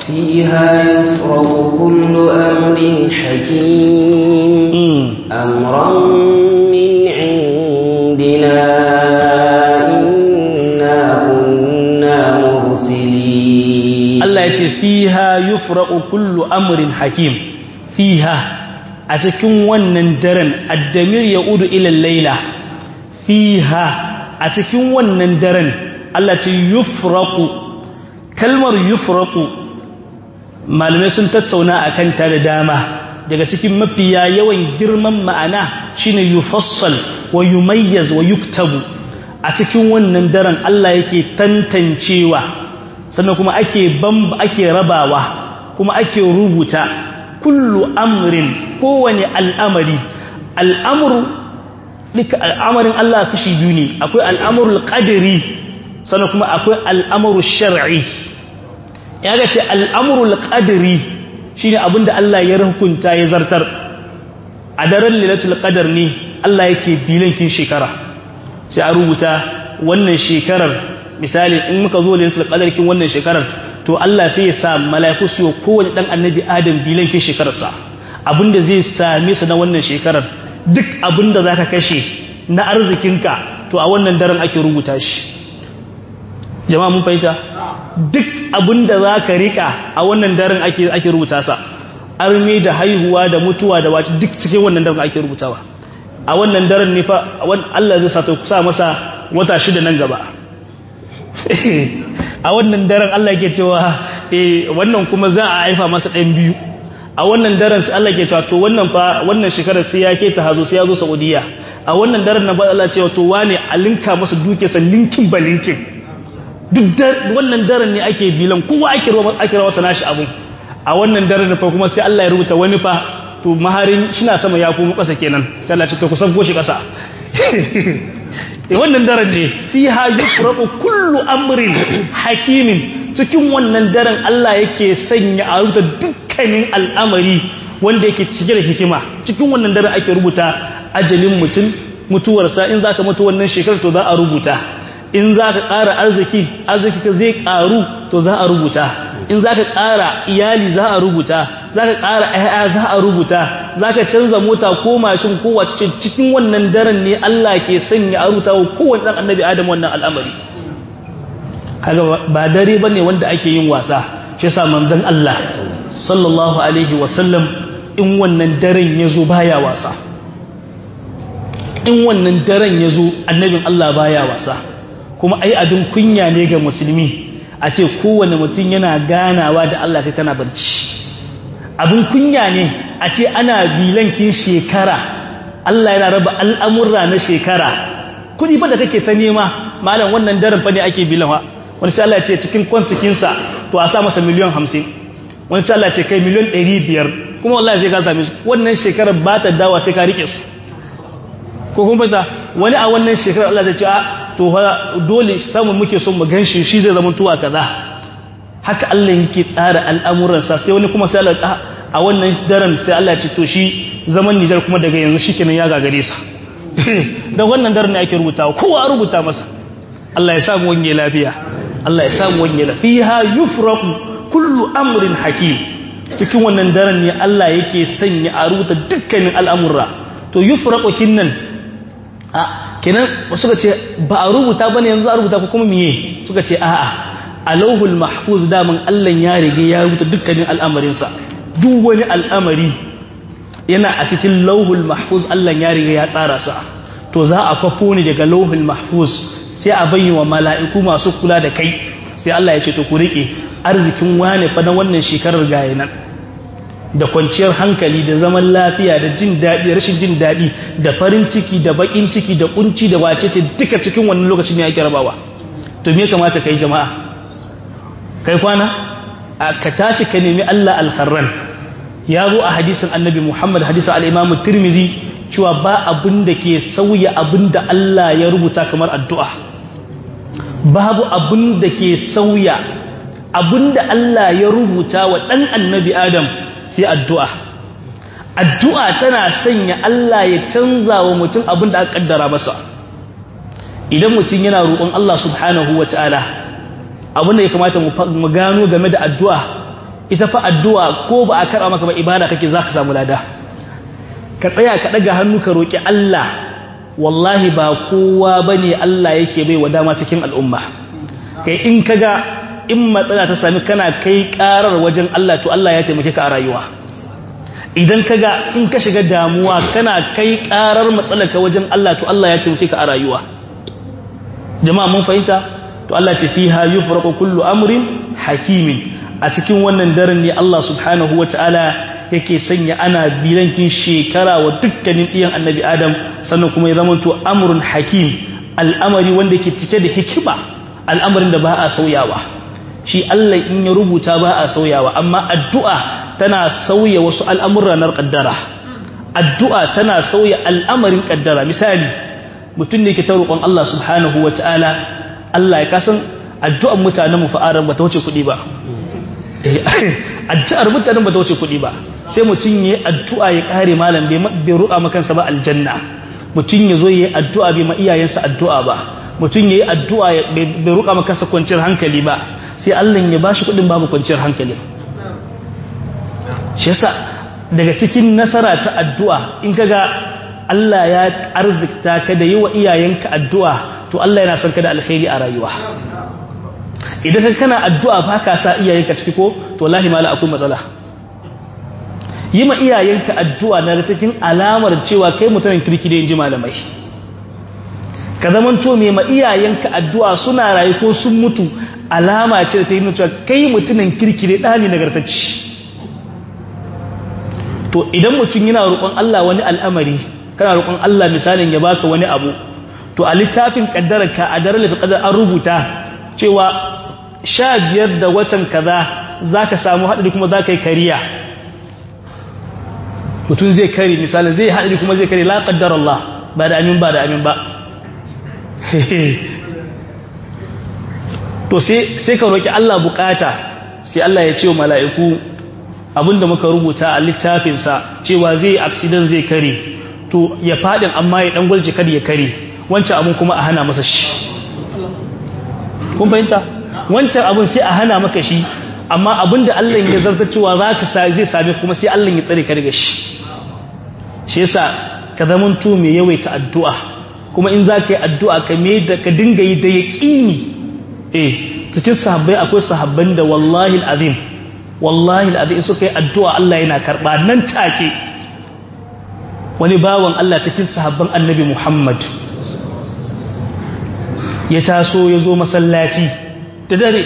kullu amrin hakim amran min indina inna kunna mursilin Allah ya ce fiha yufraqu kullu amrin hakim fiha a cikin wannan daren addamir ya udu ilal laila fiha a cikin wannan daren Allah ce yufraqu kalmar yufraqu malamai sun tattauna akan ta da dama daga cikin mafiya yawan girman ma'ana shine yufassal wa yumayyaz wa yuktabu a cikin wannan daren Allah yake tantancewa sannan kuma ake rabawa kuma ake rubuta kullu amrin kowane al'amari al'amarin Allah kashi biyu ne akwai al'amurul qadari sannan kuma akwai al'amurul shar'i ya ga ce al'amurul qadari shine abinda Allah ya hukunta ya zartar a daren lailatul qadar ne Allah yake bilankin shekara sai a rubuta wannan shekarar misali in muka zo lailatul qadar kin wannan shekarar to Allah sai ya sa mala'iku su kowane dan annabi Adam bilankin shekararsa abinda zai same su na wannan shekarar duk abinda zaka kashe na arzikinka to a wannan daren ake rubuta shi jama'a mun fahimta duk abinda zaka rika a wannan daren ake rubuta sa arme da haihuwa da mutuwa da wace duk cikin wannan daren ake rubutawa a wannan daren ne fa Allah zai sa ta kusa masa wata 6 nan gaba a wannan daren Allah yake cewa wannan kuma za a haifa masa ɗan biyu a wannan daren sai Allah ke cewa to wannan shekarar sai ya ke ta hazo sai ya zo Saudiya a wannan daren nan ba Allah cewa to wane a linka masa duke sa linkin ba linkin duk wannan daren ne ake bilan kowa ake rawa sana shi abun a wannan daren da fa kuma sai Allah ya rubuta wani fa to maharin shina sama ya kuma kasa kenan sai Allah ya ce to ku safgo shi kasa wannan daren ne fiha yufraqu kullu amrin hakimin cikin wannan daren Allah yake sanya a rubuta dukkanin al'amari wanda yake cike da hikima cikin wannan daren ake rubuta ajalin mutum mutuwarsa in zaka mutu wannan shekarar to za a rubuta in zaka ƙara arziki ka zai ƙaru to za a rubuta in zaka ƙara iyali za a rubuta zaka ƙara ƴaƴa za a rubuta zaka canza mota ko mashin ko wace cikin wannan daren ne Allah ke sanya a rubuta wa kowanne dan annabi Adam wannan al'amari kaga ba dare bane wanda ake yin wasa shi yasa manzon Allah sallallahu alaihi wasallam in wannan daren yazo baya wasa in wannan daren yazo annabin Allah baya wasa kuma ai abin kunya ne ga musulmi a ce kowanne mutum yana ganawa da Allah kai kana barci abin kunya ne a ce ana bilankin shekara Allah yana raba al'amurra na shekara kudi fa da kake ta nema malam wannan daren fa ne ake bilanwa wani sai Allah ya ce cikin kwantikinsa to a sa masa miliyan 50 wani sai Allah ya ce kai miliyan 500 kuma wallahi sai ka same su wannan shekarar ba ta dawa sai ka rike su ko kuma fita wani a wannan shekarar Allah zai ce a to dole samun muke son mu ganshi shi zai zama tuwa kaza haka Allah yake tsara al'amuransa sai wani kuma sai Allah a wannan daren sai Allah ya ce to shi zaman Nijar kuma daga yanzu shikenan ya gagare sa dan wannan daren ne ake rubutawa kowa rubuta masa Allah ya samu wani lafiya Allah ya samu wani lafiya fiha yufraqu kullu amrin hakim cikin wannan daren ne Allah yake sanya a rubuta dukkanin al'amura to yufraqu kinnan kenan suka ce ba a rubuta bane yanzu a rubuta ko kuma miye suka ce a'a alauhul mahfuz daman Allah ya rige ya rubuta dukkanin al'amarin sa duk wani al'amari yana a cikin lauhul mahfuz Allah ya rige ya tsara sa to za a kwafo ne daga lauhul mahfuz sai a bayyana wa mala'iku masu kula da kai sai Allah ya ce to ku rike arzikin wane fa na wannan shekarar gaye nan da kwanciyar hankali da zaman lafiya da jin daɗi da rashin jin daɗi da farin ciki da baƙin ciki da kunci da wacece duka cikin wannan lokacin ne ake rabawa to me kamata kai jama'a kai kwana ka tashi ka nemi Allah al-kharran ya zo a hadisin annabi Muhammad hadisin al-Imam Tirmidhi cewa ba abin da ke sauya abin da Allah ya rubuta kamar addu'a babu abin da ke sauya abin da Allah ya rubuta wa dan annabi Adam sai addu'a tana sanya Allah ya canza wa mutum abin da aka kaddara masa idan mutum yana roƙon Allah subhanahu wa ta'ala abin da ya kamata mu gano game da addu'a ita fa addu'a ko ba a karɓa maka ba ibada kake za ka samu lada ka tsaya ka ɗaga hannu ka roƙi Allah wallahi ba kowa ba ne Allah yake bai wa dama cikin al'umma kai in kaga in matsala ta sami kana kai karar wajen Allah to Allah ya taimake ka a rayuwa idan kaga in ka shiga damuwa kana kai karar matsalarka wajen Allah to Allah ya taimake ka a rayuwa jama'a mun fahimta to Allah ce fiha yufraqu kullu amrin hakimin a cikin wannan daren ne Allah subhanahu wataala yake sanya ana bilankin shekara wa dukkanin ɗiyan annabi Adam sannan kuma ya zama to amrun hakim al'amari wanda ke cike da hikima al'amarin da ba a sauyawa shi Allah in ya rubuta ba a sauyawa amma addu'a tana sauya wasu al'amurra na kaddara addu'a tana sauya al'amarin kaddara misali mutum ne ke ta roƙon Allah subhanahu wata'ala Allah ya kasan addu'an mutanen mu fa'aran ba ta wuce kuɗi ba addu'ar mutanen ba ta wuce kuɗi ba sai mutum yayi addu'a ya kare malam bai roƙa makansa ba aljanna mutum ya zo yayi addu'a bai ma iyayensa addu'a ba mutum yayi addu'a bai roƙa makansa kwanciyar hankali ba sai Allah ya bashi kudin babu kwanciyar hankali shi yasa daga cikin nasara ta addu'a in kaga Allah ya arzikta ka da yiwa iyayenka addu'a to Allah yana son ka da alkhairi a rayuwa idan kana addu'a ba ka sa iyayenka ciki ko to wallahi mala akwai matsala yi ma iyayenka addu'a na cikin alamar cewa kai mutumin kirki da inji malamai ka zamanto mai ma iyayenka addu'a suna rayu ko sun mutu alama ce da ta yi nuna kai mutumin kirki ne ɗani nagartacci to idan mutum yana roƙon Allah wani al'amari kana roƙon Allah misalin ya baka wani abu to a littafin ƙaddararka a daren da ƙaddar an rubuta cewa 15 da watan kaza zaka samu hadari kuma zaka yi kariya mutun zai kari misali zai hadari kuma zai kari la qaddar Allah ba da amin ba to sai ka roki Allah bukata sai Allah ya ce wa mala'iku abinda muka rubuta a littafinsa cewa zai accident zai kare to ya fadin amma ya dan gulje kada ya kare wancan abun kuma a hana masa shi kun fahimta wancan abun sai a hana maka shi amma abinda Allah ya zartar cewa zaka zai same kuma sai Allah ya tsare ka daga shi yasa ka zamanto mai yawaita addu'a kuma in zaka yi addu'a ka dinga yi da yaqini cikin sahabbai akwai sahabban da wallahi al'azim suka yi addu'a Allah yana karɓa nan take wani bawan Allah cikin sahabban annabi Muhammad ya taso ya zo masallaci da dare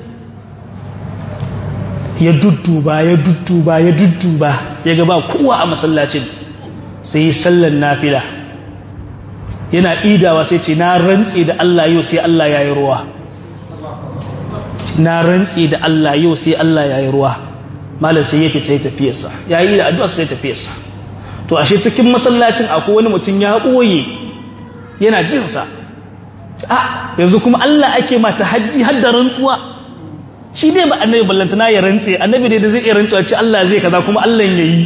ya dudduba ya gaba kowa a masallacin sai yi sallan nafila yana idawa sai ce na rantse da Allah yau sai Allah ya yi ruwa na rantsi da Allah yau sai Allah ya yi ruwa malam sai ya fita ya tafiyarsa ya yi da addu'a sai tafiyarsa to ashe cikin masallacin akwai wani mutum ya ɓoye yana jinsa yanzu kuma Allah ake mata hajji har da rantsuwa shi ne ba annabi ballantana ya rantse annabi ne da zai iya rantsuwa ce Allah zai kaza kuma Allah ya yi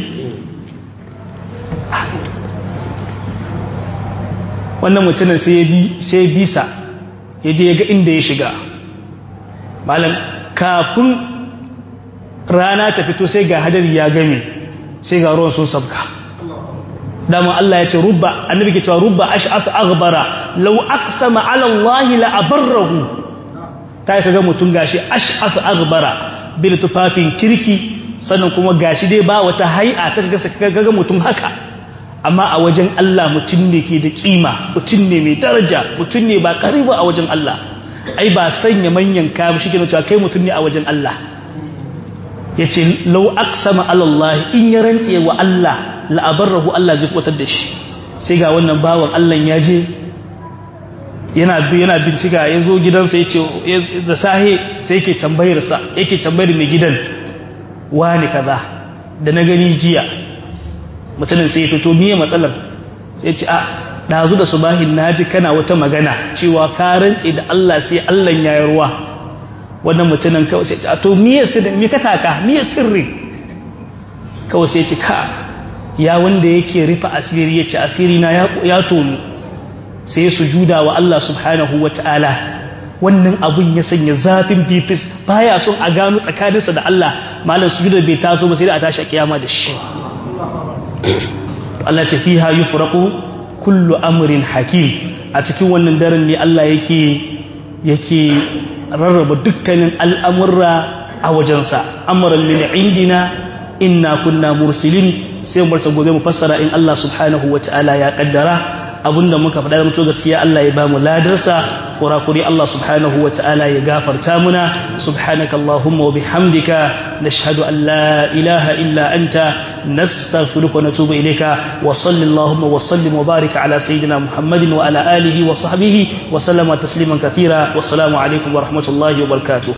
wannan mutumin sai bisa ya je ya ga inda ya shiga malam kafin rana ta fito sai ga hadari ya game sai ga ruwan sun sabka dama Allah ya ce rubba annabi ke cewa rubba ash'af aghbara law aqsama ala Allah la abarrahu kai kaga mutun gashi ash'af aghbara bil tufafin kirki sannan kuma gashi dai ba wata hay'a ta kaga mutun haka amma a wajen Allah mutun ne ke da kima mutun ne mai daraja mutun ne ba karibu a wajen Allah ai ba sanya manyan kayan shi kenan cewa kai mutum ne a wajen Allah yace law aqsama ala Allah in ya rantse wa Allah la abarrahu Allah zai kubatar da shi sai ga wannan bawan Allah ya je yana bincika yazo gidansa yace da sahe sai yake tambayar mai gidan wani kaza da na gani jiya mutumin sai ya fito miye matsalar sai ya ce ɗazu da subahin naji kana wata magana cewa ka rantse da Allah sai Allah ya yi ruwa wannan mutumin kawai sai ce to miye sirri me ka taka miye sirri kawai sai ce ka ya wanda yake rufe asiri yace asiri na ya tonu sai sujuda wa Allah subhanahu wataala wannan abun ya sanya zafin bifis baya son a gano tsakaninsa da Allah malam sujuda bai taso ba sai da a tashi kiyama da shi Allah ce fiha yufraqu kullu amrin hakim a cikin wannan daren ne Allah yake rarraba dukkanin al'amurra a wajensa amran min indina inna kunna mursilin sai mu gobe mu fassara in Allah subhanahu wataala ya kaddara abinda muka faɗa da mutu gaskiya Allah ya ba mu ladarsa kurakuri Allah subhanahu wataala ya gafarta muna subhanakallahumma wa bihamdika nashhadu an la ilaha illa anta nastaghfiruka wa natubu ilayka wa sallallahu wa sallim wa barik ala sayidina Muhammadin wa ala alihi wa sahbihi wa sallama tasliman katira wassalamu alaikum wa rahmatullahi wa barakatuh